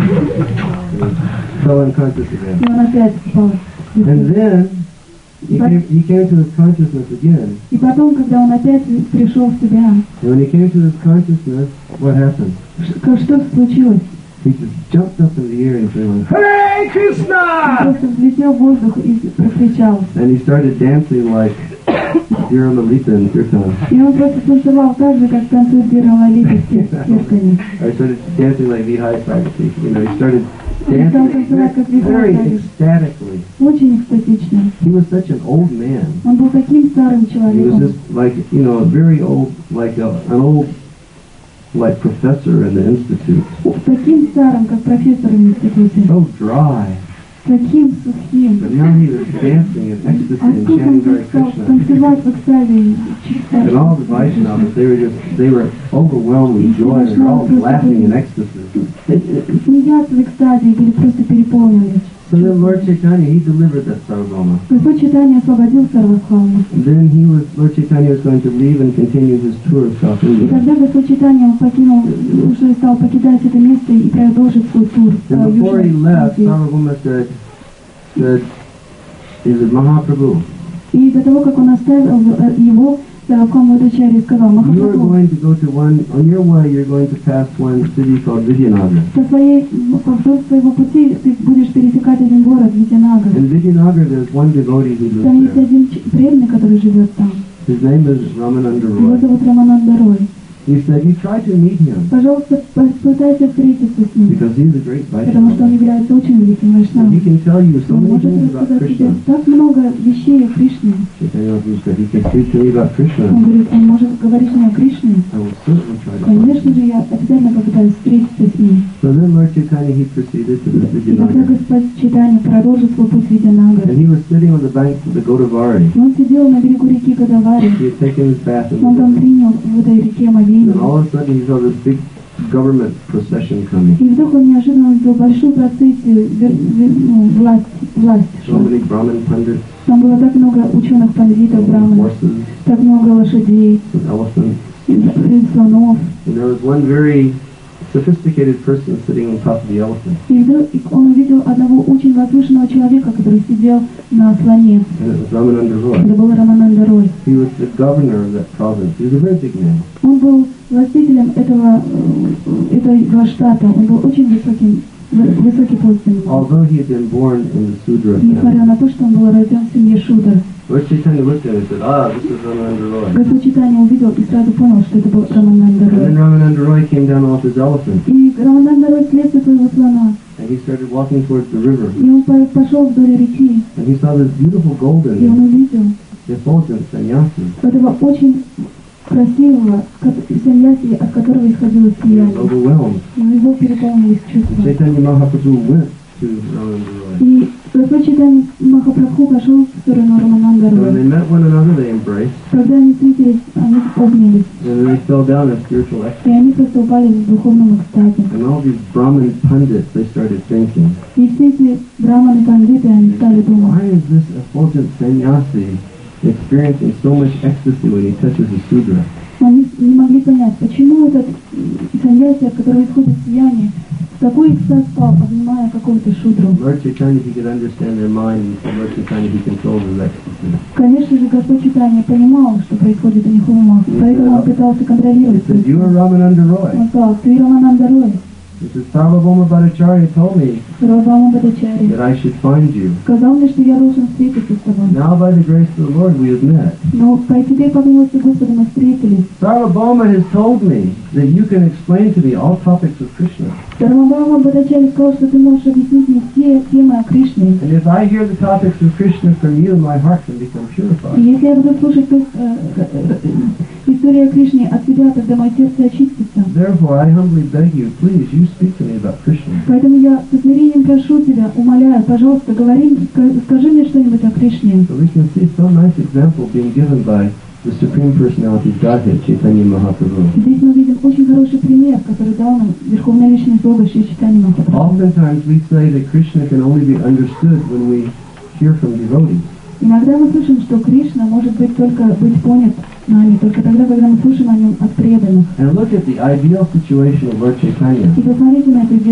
And fell unconscious again. и он опять упал. And then he came to his consciousness again. И потом, когда он опять пришел в себя, And when he came to his consciousness, what happened? что случилось? He just jumped up in the air and said, Hare Он Krishna! просто взлетел в воздух и прокричал. And he started dancing like Dhira Lalita in Kirtan. И он просто танцевал так же, как танцует Дира Лалита в Киртане. I started dancing like Vihai Pragati. You know, he started Он стал dancing танцевать как very Вихай, ecstatically. очень экстатично. He was such an old man. Он был таким старым He was человеком. just like, you know, very old, like an old, like professor in the institute. Таким старым, как профессор в институте. So dry. Таким сухим. But now he was dancing in ecstasy А and тут он chanting Hare стал Krishna. танцевать в экстазе. And all the Vaishnavas, they were overwhelmed with joy. They were all laughing in ecstasy. Смеяться в экстазе и были просто переполнены. So then Lord Chaitanya, he delivered that Sarvabhauma. Господь Чайтанья освободил Сарвабхауму. And then Lord Chaitanya was going to leave and continue his tour of South И India. когда Господь Чайтанья покинул, уже стал покидать это место и продолжить свой тур по And before he Южной left, Индии. Sarvabhauma said, he said, Mahaprabhu, И до того, как он оставил его, Сарвабхаума Удачарья сказал: you are Махапрабху, going to go to on your way, you're going to pass one city called Vidyanagar. вдоль своего пути ты будешь пересекать один город, Витянагар. In Vidyanagar, there's one devotee who Там lives есть there. один преданный, который живет там. His name is Ramananda Его Roy. зовут Рамананда Рой. He said, you try to meet him Пожалуйста, попытайся встретиться с ним, because he's a great потому что он Vaishnava. является очень великим And he вайшнавом. can tell you so Он many может things about рассказать тебе Krishna. так много вещей о Кришне. Chaitanya Mahaprabhu said, he can speak to me about Он Krishna. говорит, он может говорить мне о Кришне. I will certainly try to find Конечно him. же, я обязательно попытаюсь встретиться с ним. So then Lord Chaitanya, he proceeded to the И тогда Vidyanagar. Господь Чайтанья продолжил свой путь в Витянагар. And he was sitting on the banks of the Godavari. И он сидел на берегу реки Годавари. He had taken his bath in Он the там river. принял в этой реке And омовение. all of a sudden he saw this big government procession coming. И вдруг он неожиданно увидел большую процессию власть. So many Brahmin pundits, Там было так много ученых пандитов, браманов, horses, так много лошадей, some elephants. и слонов. And there was one very sophisticated person sitting on top of the elephant. И вдруг он увидел одного очень возвышенного человека, который сидел на слоне. And it was Ramananda Roy. Это был Рамананда Рой. He was the governor of that province. He was a very big man. Он был властителем этого штата. Он был очень высоким высокий пост занимал. Although he had been born in the Sudra Несмотря family, на то, что он был рожден в семье Шудра, Lord Chaitanya looked at him and said, this is Ramananda Roy. Господь Чайтанья увидел и сразу понял, что это был Рамананда And then Рой. Ramananda Roy came down off his elephant, И Рамананда Рой слез со своего слона, and he started walking towards the river, и он пошел вдоль реки, and he saw this beautiful и он golden увидел effulgent sannyasi. этого очень красивого саньяси, от которого исходило He was сияние. overwhelmed. И у него переполнились чувства. Chaitanya Mahaprabhu went to Ramananda Roy. И Господь Чайтанья Махапрабху пошел в сторону Рамананда And when they Роя. met one another, they embraced, Когда они встретились, они обнялись, and then they fell down in spiritual и ecstasy. они просто упали в духовном экстазе. And all these Brahmin pundits, they started thinking, И все эти браманы, пандиты, они стали думать, why is this effulgent sannyasi experiencing so much ecstasy when he touches a Sudra? они не могли понять, почему этот саньяси, от которого исходит сияние, в такой экстаз впал, обнимая какого-то шудру. Lord Chaitanya, he could understand their mind, and Lord Chaitanya, he controlled his ecstasy. Конечно же, Господь Чайтанья понимал, что происходит у них в умах, поэтому он пытался контролировать. He said, you are Ramananda Roy. Он сказал, ты Рамананда Рой, He said, Sarvabhauma Bhattacharya told me Сарвабхаума Бхаттачарья, that I should find you. сказал мне, что я должен встретиться с тобой. Now by the grace of the Lord we have met. Но теперь, по милости Господа, мы встретились. Sarvabhauma has told me that you can explain to me all topics of Krishna. Сарвабхаума Бхаттачарья сказал, что ты можешь объяснить мне все темы о Кришне. And if I hear the topics of Krishna from you, my heart can become И purified. если я буду слушать историю о Кришне от тебя, тогда мое сердце очистится. Therefore, I humbly beg you, please, you speak to me about Krishna. Поэтому я со смирением прошу тебя, умоляю, пожалуйста, скажи мне что-нибудь о Кришне. So we can see some nice example being given by the Supreme Personality of Godhead, Chaitanya Mahaprabhu. Здесь мы видим очень хороший пример, который дал нам Верховная Личность Бога Шри Чайтанья Махапрабху. Oftentimes we say that Krishna can only be understood when we hear from devotees. Иногда мы слышим, что Кришна может быть только быть понят нами, только тогда, когда мы слышим о нем от преданных. And look at the ideal situation of Lord Chaitanya. И посмотрите на эту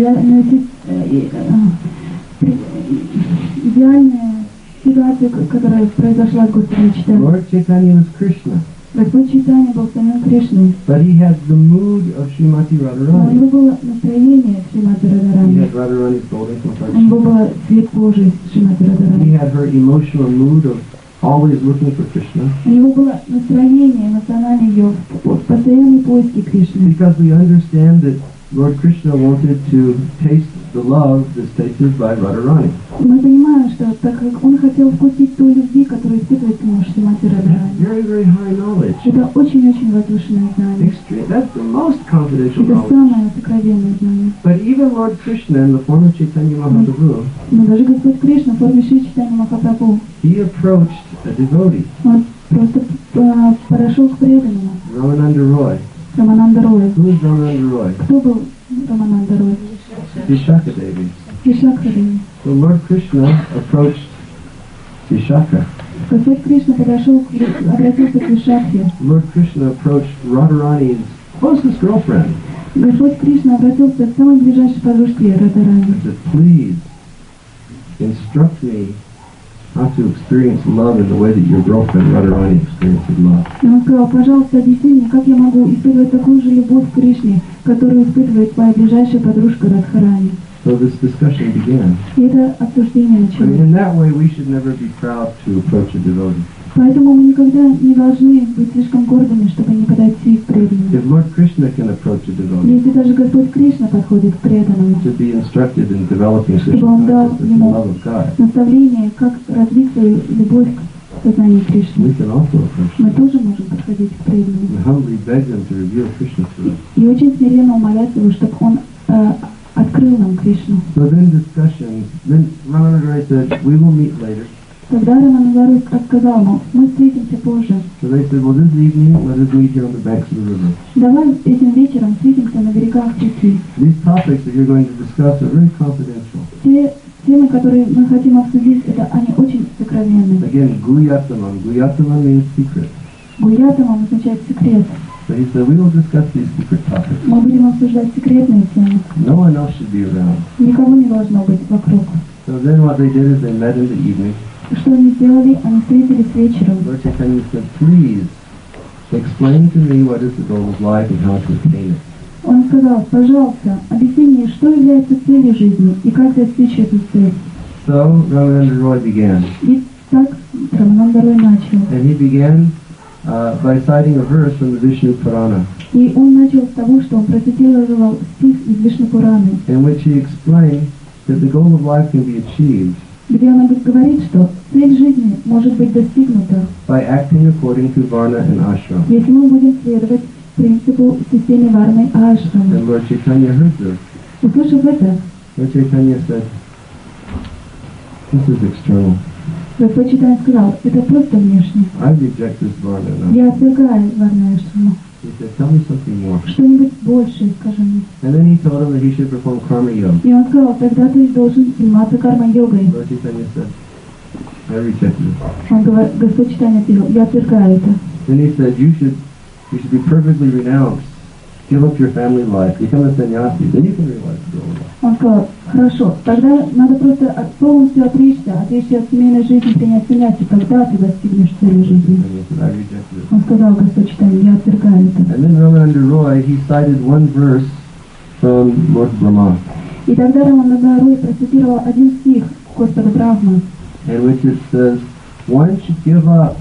идеальную ситуацию, которая произошла с Господом Чайтаньей. Lord Chaitanya was Krishna, Господь Чайтанья был самим Кришной, but he had the mood of Srimati но у Radharani. него было настроение Шримати He Радхарани. had Radharani's golden У него complexion. был цвет кожи Шримати He Радхарани. had her emotional mood of always looking for Krishna. У него было настроение, эмоциональное ее постоянный поиски Кришны. Because we understand that Lord Krishna wanted to taste the love that's tasted by Radharani. Мы понимаем, что так как он хотел вкусить той любви, которую испытывает к нему Шримати Радхарани. Very, very high knowledge. Это очень-очень возвышенное знание. Extreme. That's the most confidential Это knowledge. самое сокровенное знание. But even Lord Krishna, in the form of Chaitanya Mahaprabhu, Но даже Господь Кришна в форме Шри Чайтанья Махапрабху, he approached a devotee, он просто подошел к преданному Ramananda Roy. Рамананда Рою. Who is Ramananda Roy? Кто был Рамананда Рой? Vishaka Devi. Вишакха Деви. So Lord Krishna approached Vishaka. Господь Кришна подошел, обратился к Вишакхе. Lord Krishna approached Radharani's closest girlfriend. Господь Кришна обратился к самой ближайшей подружке Радхарани. He said, please instruct me how to experience love in the way that your girlfriend Radharani experiences love. И он сказал, пожалуйста, объясни мне, как я могу испытывать такую же любовь к Кришне, которую испытывает твоя ближайшая подружка Радхарани. So this discussion began. И это обсуждение But началось. in that way, we should never be proud to approach a devotee. Поэтому мы никогда не должны быть слишком гордыми, чтобы не подойти к преданному. If Lord Krishna can approach a devotee Если даже Господь Кришна подходит к преданному, to be instructed in developing чтобы Krishna он дал consciousness and ему love of God, наставление, как развить свою любовь к сознанию Кришны, we can also approach мы them тоже можем подходить к преданному. and humbly beg them to reveal Krishna to us. И очень смиренно умолять его, чтобы он открыл нам Кришну. So then Ramananda Roy said, we will meet later. Тогда Рамананда сказал ему, мы встретимся позже. So they said, well, this evening, let us meet here on the banks of the river. Давай этим вечером встретимся на берегах реки. These topics that you're going to discuss are very confidential. Те темы, которые мы хотим обсудить, это они очень сокровенные. Again, Guyatamam. Guyatamam means secret. Гуятамам означает секрет. So he said, we will discuss these secret topics. Мы будем обсуждать секретные темы. No one else should be around. Никого не должно быть вокруг. So then what they did is they met in the evening. Что они сделали? Они встретились вечером. Lord Chaitanya said, please explain to me what is the goal of life and how to attain it. Он сказал: пожалуйста, объясни мне, что является целью жизни и как достичь эту цель. So Ramananda Roy began. И так Рамананда Рой начал. And he began by citing a verse from the Vishnu Purana, И он начал с того, что он процитировал стих из Вишну Пураны, in which he explained that the goal of life can be achieved где он говорит, что цель жизни может быть достигнута, by acting according to Varna and Ashram. если мы будем следовать принципу системы Варны и Ашрама. And Lord Chaitanya heard this. Услышав это, Lord Chaitanya said, this is external. Господь Чайтанья сказал: это просто внешне. I reject this Varna and Ashram. Я отвергаю Варну и Ашраму. He said, tell me something more. Что-нибудь большее скажи мне. And then he told him that he should perform karma yoga. И он сказал: тогда ты должен заниматься карма-йогой. Lord Chaitanya said, I reject this. Он говорит, Господь Чайтанья ответил: я отвергаю это. Then he said, you should be perfectly renounced. Give up your family life. Become a sannyasi. Then you can realize the goal of life. Он сказал: хорошо, тогда надо просто полностью отречься от семейной жизни, принять саньяси, тогда ты достигнешь цели жизни. And he said, I reject this. Он сказал: Господь Чайтанья, я отвергаю это. And then Ramananda Roy, he cited one verse from Lord Brahma, И тогда Рамананда Рой процитировал один стих Господа Брахмы, in which it says, one should give up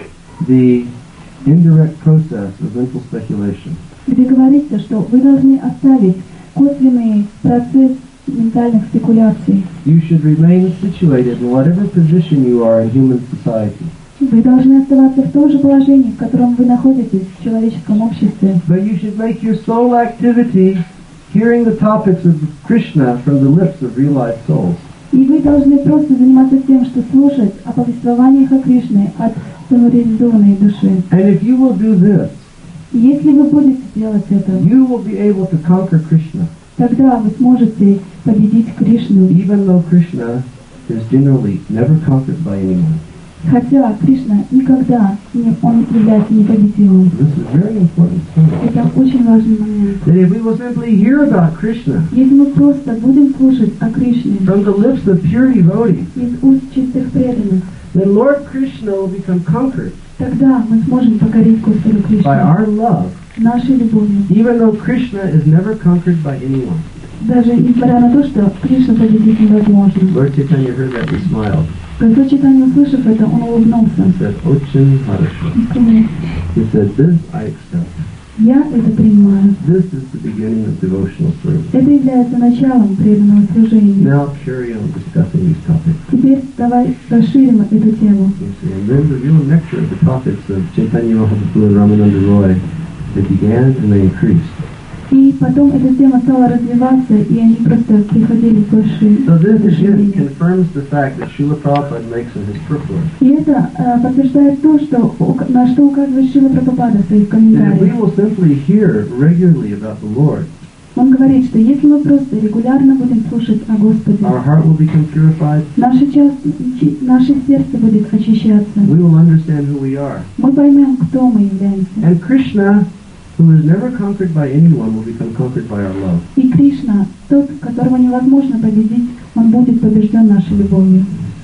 the indirect process of mental speculation. где говорится, что вы должны оставить косвенный процесс ментальных спекуляций. You should remain situated in whatever position you are in human society. Вы должны оставаться в том же положении, в котором вы находитесь в человеческом обществе. But you should make your sole activity hearing the topics of Krishna from the lips of realized souls. И вы должны просто заниматься тем, что слушать о повествованиях о Кришне от самореализованной души. And if you will do this, И если вы будете делать это, you will be able to conquer Krishna, тогда вы сможете победить Кришну. even though Krishna is generally never conquered by anyone. Хотя Кришна никогда он является непобедимым. This is very important point. Это очень важный момент. That if we will simply hear about Krishna Если мы просто будем слушать о Кришне from the lips of pure devotees, из уст чистых преданных, then Lord Krishna will become conquered тогда мы сможем покорить Господу by Кришну our love, нашей любовью. even though Krishna is never conquered by anyone. Даже несмотря на то, что Кришну победить невозможно. Lord Chaitanya heard that, he smiled. Господь Чайтанья, услышав это, он улыбнулся. He said, Ochin Harasha. Он сказал: He said, this I accept. я это принимаю. This is the beginning of devotional service. Это является началом преданного служения. Now carry on discussing these topics. Теперь давай расширим эту тему. You see, and then the real nectar of the topics of Chaitanya Mahaprabhu and Ramananda Roy, they began and they increased. И потом эта тема стала развиваться, и они просто приходили в большие So this again расширения. confirms the fact that Srila Prabhupada makes in his purport. И это подтверждает то, что, на что указывает Шрила Прабхупада в своих That if we комментариях. will simply hear regularly about the Lord, Он говорит, что если мы просто регулярно будем слушать о Господе, our heart will become purified, наше сердце будет очищаться. we will understand who we are. Мы поймем, кто мы являемся. And Krishna, who is never conquered by anyone, will become conquered by our love. И Кришна, тот, которого невозможно победить, он будет побежден нашей любовью.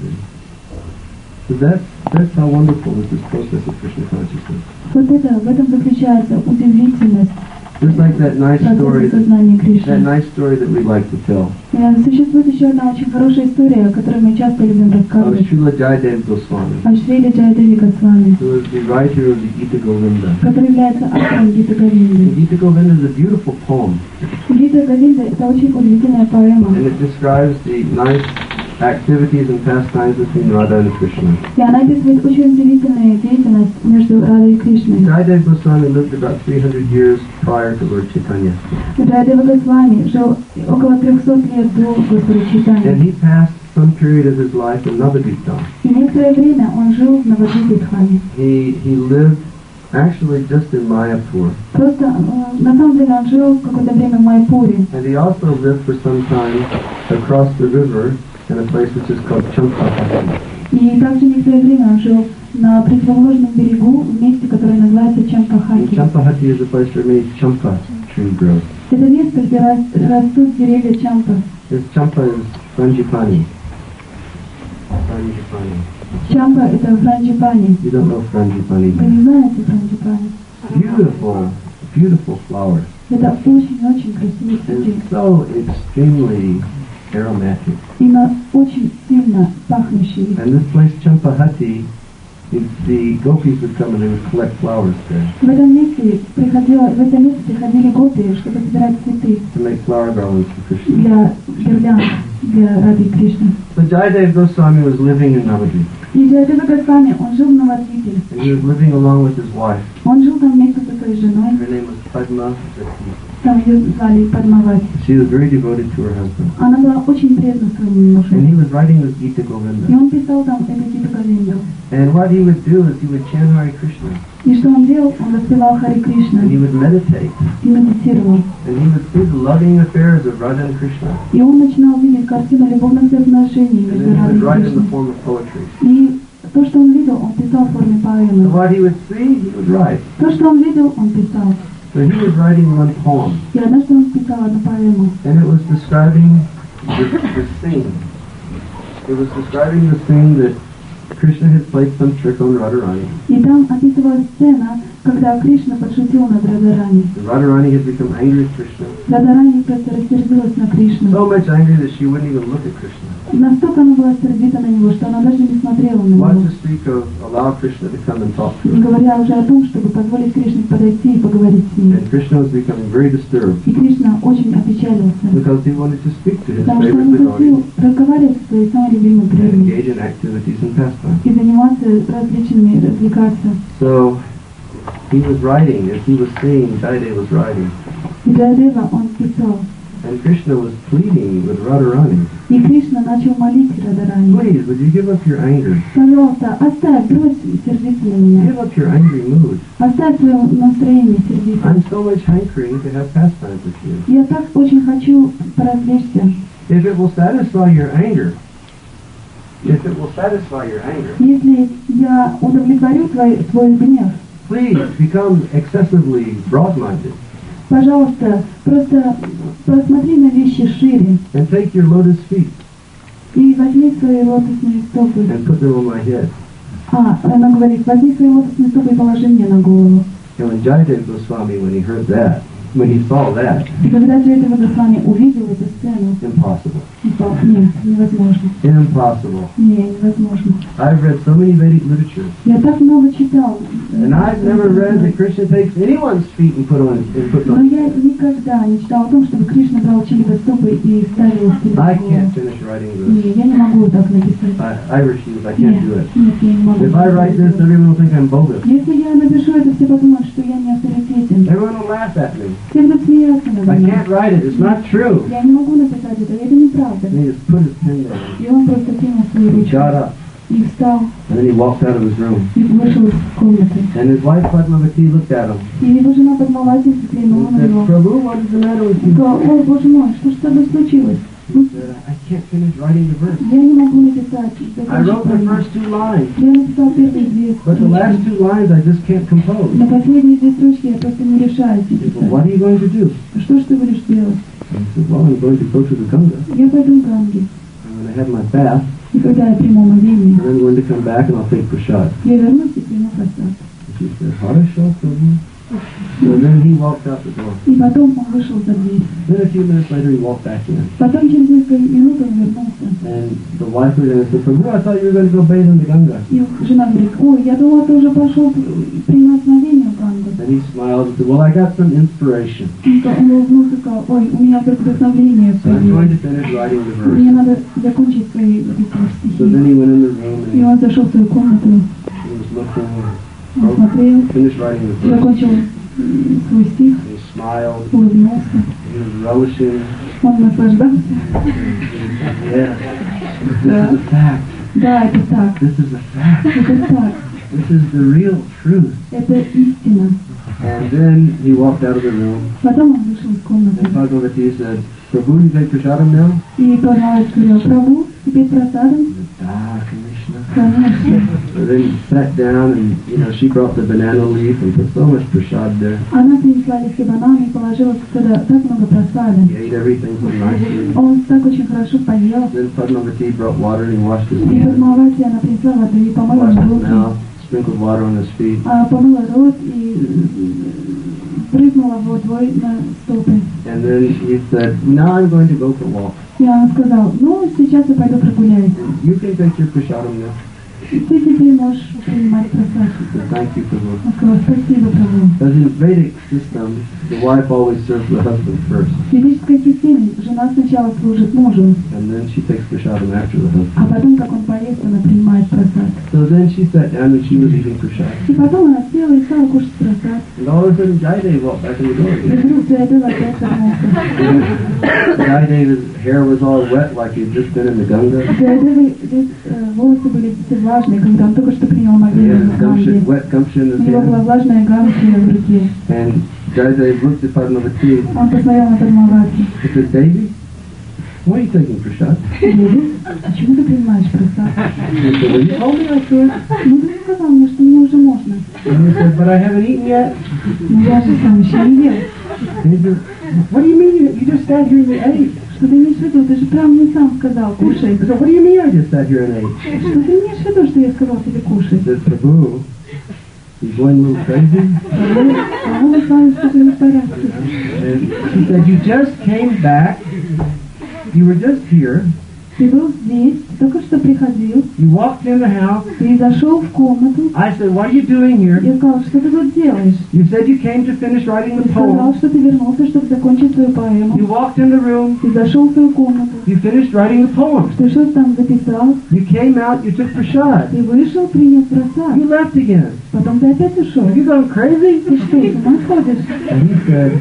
So that's how wonderful is this process of Krishna consciousness. Вот это, в этом заключается удивительность Just like that nice story, процесса сознания that Кришны. nice story that we like to tell Существует еще одна очень хорошая история, о которой мы часто любим of рассказывать. Srila Jayadev Goswami, О Шриле Джайадеви Госвами, who is the writer of the Gita Govinda. который является автором Гита The Говинды. Gita Govinda is a beautiful poem, Гита Говинда — это очень удивительная поэма, and it describes the nice activities and pastimes between Radha and Krishna. и она описывает очень удивительную деятельность между Радой и Кришной. Jayadev Goswami lived about 300 years prior to Lord Chaitanya, Джайадева Госвами жил около 300 лет до Господа and Чайтаньи. he passed some period of his life in Navadvip. И некоторое время он жил в Навадвипе-дхаме. He lived actually just in Mayapur, Просто, на самом деле, он жил какое-то время в Майпуре. and he also lived for some time across the river in a place which is called Champahati. И также некоторое время он жил на противоположном берегу, в месте, которое называется And Чампахати. Champahati is a place where many champa tree grows. Это место, где растут деревья чампа. This champa is frangipani. Frangipani. Чампа — это франджипани. You don't know frangipani. Вы не знаете франджипани? Beautiful, beautiful flowers. Это очень-очень красивый цветок. and so extremely aromatic. И очень сильно пахнущий. And this place, Champahati, the gopis would come and they would collect flowers there В этом месте приходили гопи, чтобы собирать цветы to make flower garlands for Krishna. для гирлянд, для Радхи Кришны. So Jayadev Goswami was living in Navadvip, И Джайадева Госвами, он жил в Навадвипе. and he was living along with his wife. Он жил там вместе со своей женой. Her name was Padma. Там ее звали Падмавати. She was very devoted to her husband. Она была очень преданна своему And мужу. he was writing this Gita И Govinda. он писал там эту Гиту Говинду. And what he would do is he would chant Hare Krishna, И что он делал? Он воспевал Хари and Кришна he would meditate, и медитировал. and he would see the loving affairs of Radha and Krishna, И он начинал видеть картину любовных взаимоотношений and между then he Радой would и write in the Кришной. form of poetry. И то, что он видел, он писал в форме So поэмы. what he would see, he would write. То, что он видел, он писал. So he was writing one poem, И однажды он писал одну поэму. and it was describing the scene. It was describing the scene that Krishna had played some trick on Radharani. И там описывалась сцена, когда Кришна подшутил над Радарани. And Radharani had become angry at Krishna, Радарани просто рассердилась на Кришну. so much angry that she wouldn't even look at Krishna. Настолько она была сердита на него, что она даже не смотрела на What него. to speak of allow Krishna to come and talk to Не her. говоря уже о том, чтобы позволить Кришне подойти и поговорить с ней. And Krishna was becoming very disturbed И Кришна очень опечалился, because he wanted to speak to his потому что favorite он devotee хотел разговаривать со своей самой любимой and преданной engage in activities and pastimes. и заниматься различными, развлекаться. So he was writing, as he was seeing, Jayadeva was writing. И Джайадева он писал. And Krishna was pleading with Radharani, И Кришна начал молить Радарани. please, would you give up your anger? Пожалуйста, оставь, брось сердиться на меня. Give up your angry mood. Оставь свое настроение сердиться. I'm so much hankering to have pastimes with you. Я так очень хочу поразвлечься. If it will satisfy your anger, Если я удовлетворю твой гнев, please become excessively broad-minded пожалуйста, просто посмотри на вещи шире and take your lotus feet и возьми свои лотосные стопы. and put them on my head. Она говорит, возьми свои лотосные стопы и положи мне на голову. And when Jayadeva Goswami, when he saw that, И когда Джайадева Госвами увидел эту сцену, impossible. он сказал, нет, невозможно. Impossible. Не, невозможно. I've read so many Vedic literature, Я так много читал. and I've never read that Krishna takes anyone's feet and puts Но on. я никогда не читал о том, чтобы Кришна брал чьи-либо стопы и ставил их себе I на голову. can't finish writing this. Не, я не могу так написать. I refuse. I Нет, can't do it. нет, я не могу. If I write this, everyone will think I'm bogus. Если я напишу это, все подумают, что я не авторитетен. Everyone will laugh at me. Все будут смеяться I надо мной. can't write it. It's not true. Я не могу написать это неправда. And he just put his pen down. И он просто кинул свою He ручку got up, и встал, and then he walked out of his room. и вышел из комнаты. And his wife Padmavati looked at him И его жена Падмавати взглянула and на said, него. Prabhu, what is the matter with И you? сказала, ой, Боже мой, что ж с тобой случилось? He said, I can't finish writing the verse. Я не могу написать. I wrote the first two lines, Я написал первые две but the last строчки. two lines I just can't compose. Но последние две строчки я просто не решаюсь He said, well, написать. what are you going to do? Что ж ты будешь делать? I said, well, I'm going to go to the Ganga. Я пойду в Ганги. I'm going to have my bath, И когда я приму омовение, and then I'm going to come back and I'll take prasad. я вернусь и приму просад. She said, Harasha, Prabhu. So then he walked out the door. И потом он вышел за дверь. Then a few minutes later he walked back in. Потом через несколько минут он вернулся. And the wife was there and said, Prabhu, I thought you were going to go bathe in the Ganga. И жена говорит, ой, я думала, ты уже пошел принимать омовение в Гангу. And he smiled and said, well, I got some inspiration. Он улыбнулся и сказал, ой, у меня вдруг вдохновение So I'm going появилось. to finish writing the Мне verse. надо закончить свои вот эти вот So стихи. then he went in the room И and он зашел в свою комнату, he was looking, он смотрел, finished writing the verse. закончил свой стих, He smiled. улыбнулся, He was relishing. он наслаждался. Yes, this is a fact. Да, это так, This is a fact. это так, This is the real truth. это истина. And then he walked out of the room. Потом он вышел из комнаты. And Bhagavati said, Prabhu, you take prasadam now? И Пармавач говорил, Прабhu, теперь просадом? He said, ah, Krishna. Конечно. So then he sat down and, she brought the banana leaf and put so much prasad there. Она принесла листья банана и положила туда так много просада. He ate everything so nicely. Он так очень хорошо поел. Then Padmavati brought water and he washed his И hands, Падмавати она принесла воду и помыла washed his руки, mouth, sprinkled water on his feet. помыла рот и спрыгнула водой на столбы. And then he said, now I'm going to go for a walk. И он сказал, ну, сейчас я пойду прогуляюсь. You can take your prasadam now. Ты теперь можешь принимать просад. So thank you, Prabhu. Он сказал, спасибо, Прабху. As in Vedic system, the wife always serves the husband first, В ведической системе жена сначала служит мужу, and then she takes prasadam after the husband. а потом, как он поест, она принимает просад. So then she sat down and she was eating prasadam. И потом она села и стала кушать просад. And all of a sudden, Jaidev walked back in the door И again. вдруг Джайадев опять вернулся. Jaideva's hair was all wet like he'd just been in the Ganga. Джайадевы волосы были все влажные, когда он только что принял He had могилу his в Ганге. wet gumption in У his него была hand. влажная гамка в руке. And Jaidev looked at Padmavati. Он посмотрел на Падмавати. He said, Devi, why are you taking prasad? Деви, почему ты принимаешь просад? He said, well, you told me I could. Ну, ты сказал мне, что мне уже можно. And he said, but I haven't eaten yet. Но я же сам еще не ел. And he said, what do you mean? You just sat here and you ate. Что ты имеешь в виду? Ты же прям мне сам сказал, кушай. He said, what do you mean I just sat here and ate? Что ты имеешь в виду, что я сказал тебе He кушать? said, Prabhu, you going a little crazy? А вы с вами что-то не в порядке. And he said, you just came back. You were just here. Ты был здесь, ты только что приходил, You walked in the house. ты зашел в комнату. I said, what are you doing here? Я сказал, что ты тут делаешь? You said you came to finish writing Ты the сказал, poem. что ты вернулся, чтобы закончить свою поэму. You walked in the room. Ты зашел в свою комнату. You finished writing the poem. Ты что там записал? You came out. You took prasad. Ты вышел, принял просад. You left again. Потом ты опять ушел. Have you gone crazy? Ты что, с ума сходишь? And he said,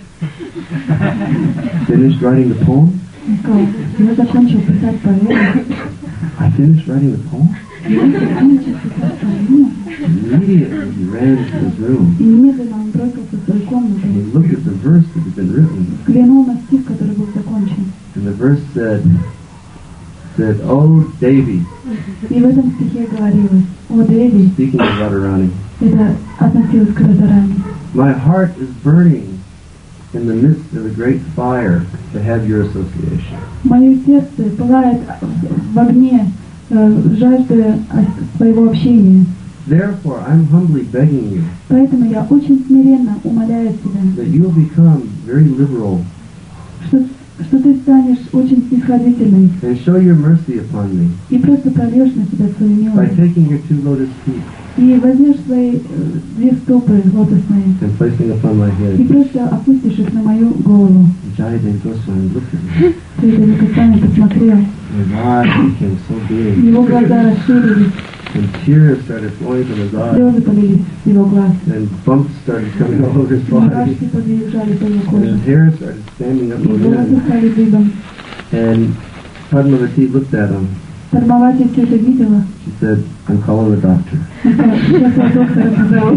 finished writing the poem? Он сказал, я закончил писать поэму. I finished writing the poem? Я закончил писать поэму. Immediately he ran to his room И немедленно он бросился в свою комнату. and he looked at the verse that had been written. Взглянул на стих, который был закончен. And the verse said, oh, Devi, И в этом стихе говорилось, о, Деви, speaking of Radharani, это относилось к Радхарани. my heart is burning in the midst of a great fire to have your association. Мое сердце пылает в огне жажды своего общения. Therefore, I'm humbly begging you Поэтому я очень смиренно умоляю тебя, that you'll become very liberal что ты станешь очень снисходительной and show your mercy upon me и просто прольешь на себя свою by милость. taking your two lotus feet И возьмешь свои две стопы лотосные and placing upon my и head. просто опустишь их на мою голову. Jayadeva Goswami looked at me. Чайтанья Госвами посмотрел, His eyes became so big, его глаза расширились, and tears started flowing from his eyes, слезы полились с его глаз, and bumps started coming all over his body, мурашки побежали по его and коже, his hair started standing up и on волосы end. стали дыбом. And Padmavati looked at him. Падмавати все это видела. She said, I'm calling the doctor. Она сказала, сейчас я доктора позову.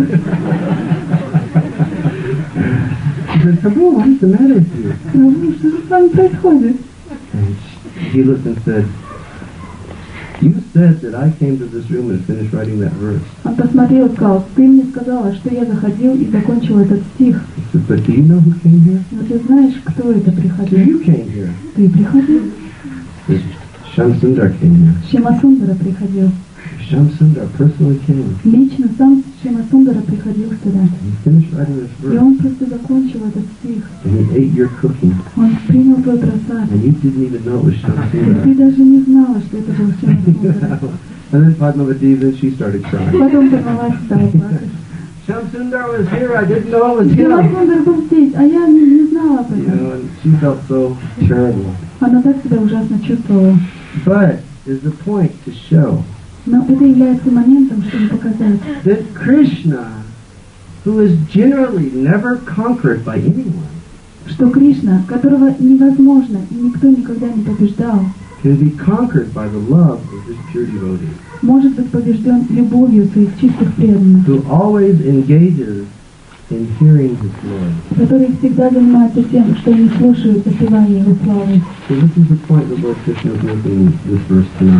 She said, Prabhu, what is the matter with you? Ну, что же с вами происходит? And he looked and said, you said that I came to this room and finished writing that verse. Он посмотрел и сказал, ты мне сказала, что я заходил и закончил этот стих. He said, but do you know who came here? Но ты знаешь, кто это приходил? You came here. Ты приходил? This Shamsundar came here. Шимасундара приходил. Shamsundar personally came. Лично сам Шимасундара приходил сюда. He finished writing this И verse. он просто закончил этот стих. And he ate your cooking. Он принял твой просад. And you didn't even know it was И ты Shamsundar. даже не знала, что это был Шимасундара. And then Padmavati, then she started crying. Потом Падмавати стала плакать. Shamsundar was here, I didn't know it was him. Шимасундар был здесь, а я не знала об You этом. know, and she felt so terrible. Она так себя ужасно чувствовала. But is the point to show Но это является моментом, чтобы показать, that Krishna, who is generally never conquered by anyone, что Кришна, которого невозможно и никто никогда не побеждал, can be conquered by the love of his pure devotees, может быть побежден любовью своих чистых преданных, who always engages in hearing his glory. который всегда занимается тем, что они слушают опевание его славы. So this is the point that Lord Krishna is making in this verse tonight.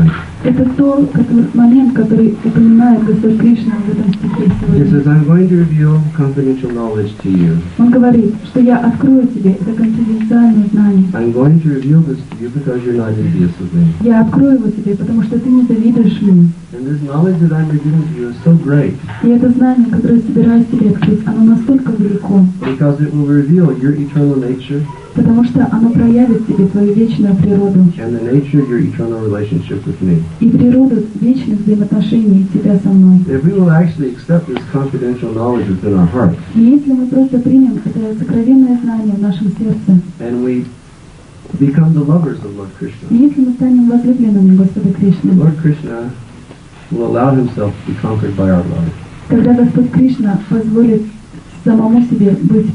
Это тот момент, который упоминает Господь Кришна в этом стихе He сегодня. says, I'm going to reveal confidential knowledge to you. Он говорит, что я открою тебе это конфиденциальное знание. I'm going to reveal this to you because you're not envious of me. Я открою его тебе, потому что ты не завидуешь мне. And this knowledge that I'm revealing to you is so great И это знание, которое я собираюсь тебе открыть, оно настолько велико, because it will reveal your eternal nature потому что оно проявит тебе твою вечную природу and the nature of your eternal relationship with me. и природу вечных взаимоотношений тебя со мной. If we will actually accept this confidential knowledge within our heart, И если мы просто примем это сокровенное знание в нашем сердце, and we become the lovers of Lord Krishna, и если мы станем возлюбленными Господа Кришны, Lord Krishna will allow himself to be conquered by our love. тогда Господь Кришна позволит самому себе быть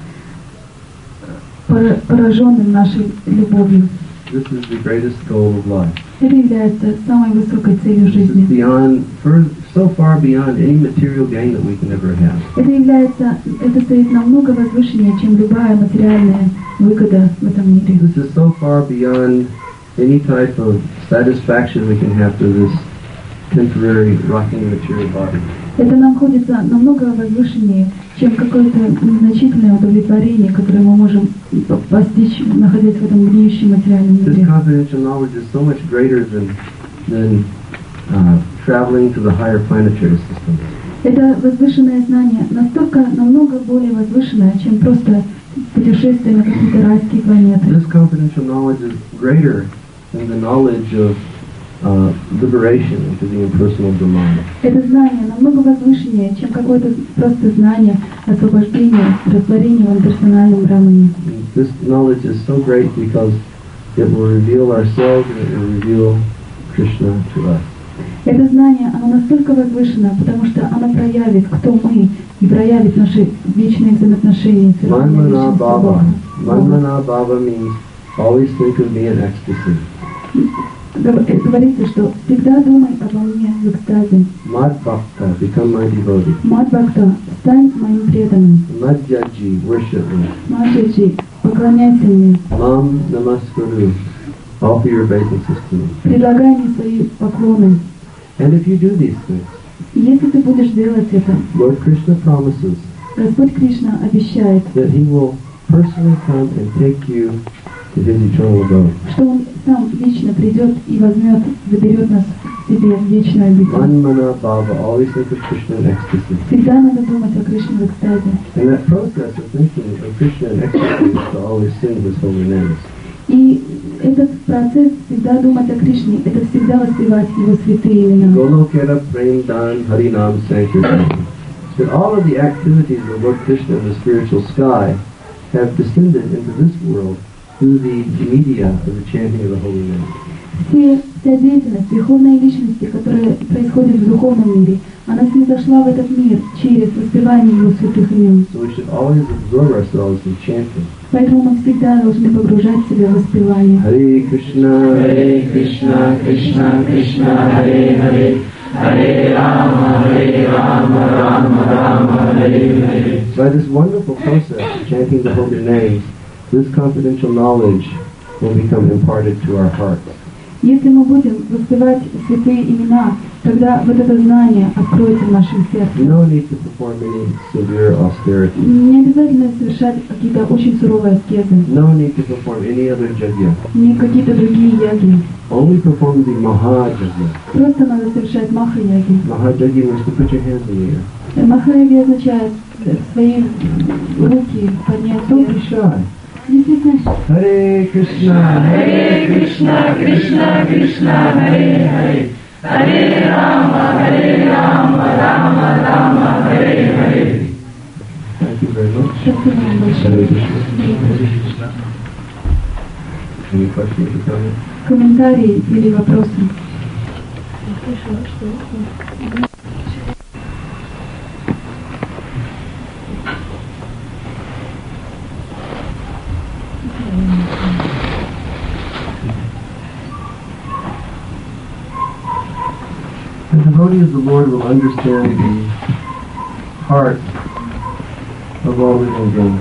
пораженным нашей любовью. This is the greatest goal of life. Это является самой высокой целью This is жизни. beyond, so far beyond any material gain that we can ever have. Это стоит намного возвышеннее, чем любая материальная выгода в этом мире. This is so far beyond any type of satisfaction we can have to this temporary rocking material body. Это находится намного возвышеннее, чем какое-то незначительное удовлетворение, которое мы можем постичь, находясь в этом гниющем материальном This мире. confidential knowledge is so much greater than traveling to the higher planetary systems. Это возвышенное знание намного более возвышенное, чем просто путешествие на какие-то райские планеты. This confidential knowledge is greater than the knowledge of liberation into the impersonal Brahman. Это знание намного возвышеннее, чем какое-то просто знание освобождения, растворения в имперсональном Брамане. This knowledge is so great because it will reveal ourselves and it will reveal Krishna to us. Это знание, оно настолько возвышено, потому что оно проявит, кто мы, и проявит наши вечные взаимоотношения с Manmana Bhava. Manmana Bhava means always think of me in ecstasy. Говорится, что всегда думай обо мне в экстазе. Mad Bhakta, become my devotee. Мад Бхакта, стань моим преданным. Madhyaji, worship me. Маджаджи, поклоняйся мне. Mam Namaskuru, offer your obeisances to me. Предлагай мне свои поклоны. And if you do these things, И если ты будешь делать это, Lord Krishna promises Господь Кришна обещает, that he will personally come and take you to his eternal abode. что Он сам лично придет и возьмет, заберет нас к себе в вечное обитель. Manmana Bhava, always think of Krishna in ecstasy. Всегда надо думать о Кришне в экстазе. And that process of thinking of Krishna in ecstasy is to always sing his holy names. И этот процесс всегда думать о Кришне, это всегда воспевать Его святые имена. Golokera Premdan Harinam Sankirtan. That all of the activities of Lord Krishna in the spiritual sky have descended into this world through the media of the chanting of the holy name. Вся деятельность Верховной Личности, которая происходит в духовном мире, она снизошла в этот мир через воспевание Его святых имен. So we should always absorb ourselves in chanting. Поэтому мы всегда должны погружать себя в воспевание. Hare Krishna, Krishna Krishna, Hare Hare, Hare Rama, Rama Rama, Hare Hare. By this wonderful process of chanting the holy names, this confidential knowledge will become imparted to our hearts. Если мы будем воспевать святые имена, тогда вот это знание откроется в нашем сердце. No need to perform any severe austerity. Не обязательно совершать какие-то очень суровые аскезы, No need to perform any other jagya. не какие-то другие яги. Only perform the Mahajagya. Просто надо совершать маха-яги. Mahajagya means to put your hands in the air. Маха-яги означает свои руки поднять Don't вверх. be shy. Не стесняйся. Hare Krishna, Krishna, Krishna Krishna, Hare Hare, Hare Rama, Rama Rama, Hare Hare. Thank you very much. Спасибо вам большое. Hare Krishna. Any questions or comments? Комментарии или вопросы? The devotee of the Lord will understand the heart of all living beings.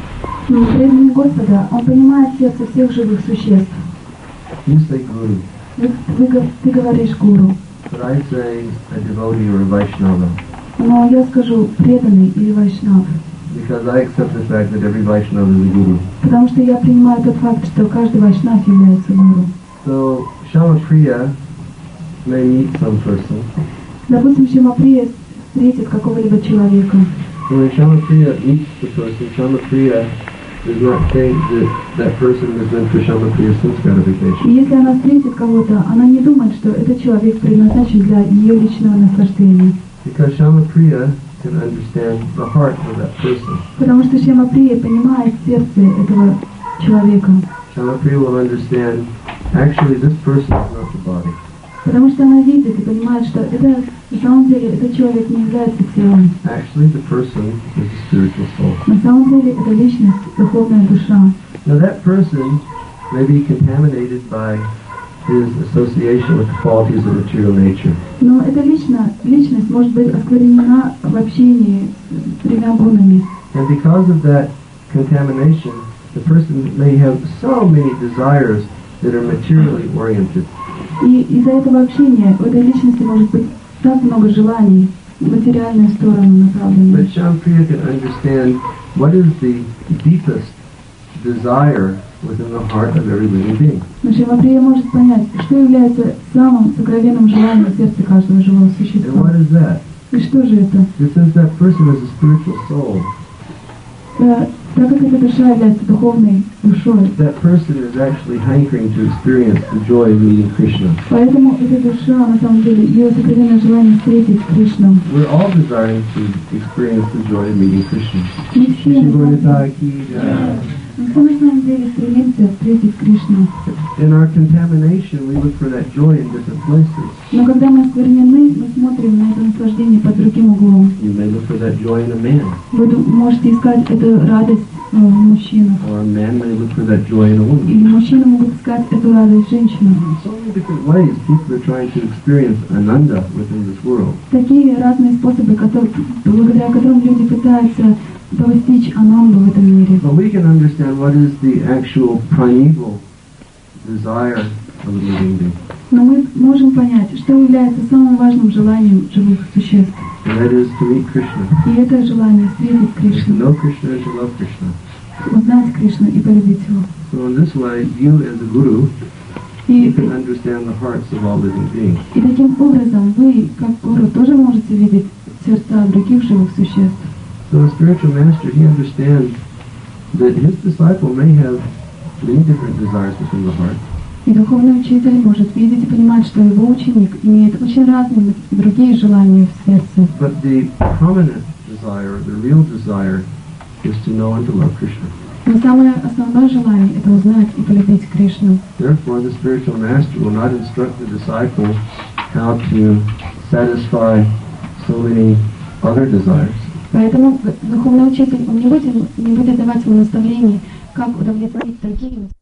Преданный Господа, он понимает сердце всех живых существ. You say Guru. Ты говоришь гуру, but I say a devotee or a Vaishnava, но я скажу преданный или вайшнав, because I accept the fact that every Vaishnava is a guru. потому что я принимаю тот факт, что каждый вайшнав является гуру. So Shamapriya may meet some person. Допустим, Шамаприя встретит какого-либо человека. When Shamapriya meets the person, Shamapriya does not think that that person is meant for Shamapriya's sense И gratification. если она встретит кого-то, она не думает, что этот человек предназначен для ее личного наслаждения. Because Shamapriya can understand the heart of that person. Потому что Шамаприя понимает сердце этого человека. Shamapriya will understand, actually this person is not the body. Потому что она видит и понимает, что это на самом деле этот человек не является телом. Actually the person is a spiritual soul. На самом деле это личность, духовная душа. Now that person may be contaminated by his association with the qualities of material nature. Но эта личность может быть осквернена в общении с тремя гунами. And because of that contamination, the person may have so many desires that are materially oriented. И из-за этого общения у этой личности может быть так много желаний в материальную сторону направленных. But Shamapriya can understand what is the deepest desire within the heart of every living being. Но Шамаприя может понять, что является самым сокровенным желанием в сердце каждого живого And существа. what is that? И что же это? Since that person is a spiritual soul, Так как эта душа является духовной душой, that person is actually hankering to experience the joy of meeting Krishna. поэтому эта душа, на самом деле, ее сокровенное желание встретить Кришну. We're all desiring to experience the joy of meeting Krishna. Мы все на самом деле, In мы все на самом деле стремимся встретить Кришну. our contamination, we look for that joy in different places. Но когда мы осквернены, мы смотрим на это наслаждение под другим углом. You may look for that joy in a man, Вы можете искать эту радость в мужчинах. or a man may look for that joy in a woman. Или мужчины могут искать эту радость в женщинах. So many different ways people are trying to experience ananda within this world. Такие разные способы, благодаря которым люди пытаются достичь ананду в этом мире. But we can understand what is the actual primeval desire of a living being. Но мы можем понять, что является самым важным желанием живых существ. And that is to meet Krishna. И это желание встретить To Кришну, know Krishna and to love Krishna. узнать Кришну и полюбить его. So in this way, you as a guru, И, you can understand the hearts of all living beings. и таким образом вы, как гуру, тоже можете видеть сердца других живых существ. So a spiritual master, he understands that his disciple may have many different desires within the heart. И духовный учитель может видеть и понимать, что его ученик имеет очень разные другие желания в сердце. But the prominent desire, the real desire, is to know and to love Krishna. Но самое основное желание – это узнать и полюбить Кришну. Therefore, the spiritual master will not instruct the disciple how to satisfy so many other desires. Поэтому духовный учитель он не будет давать ему наставлений, как удовлетворить другие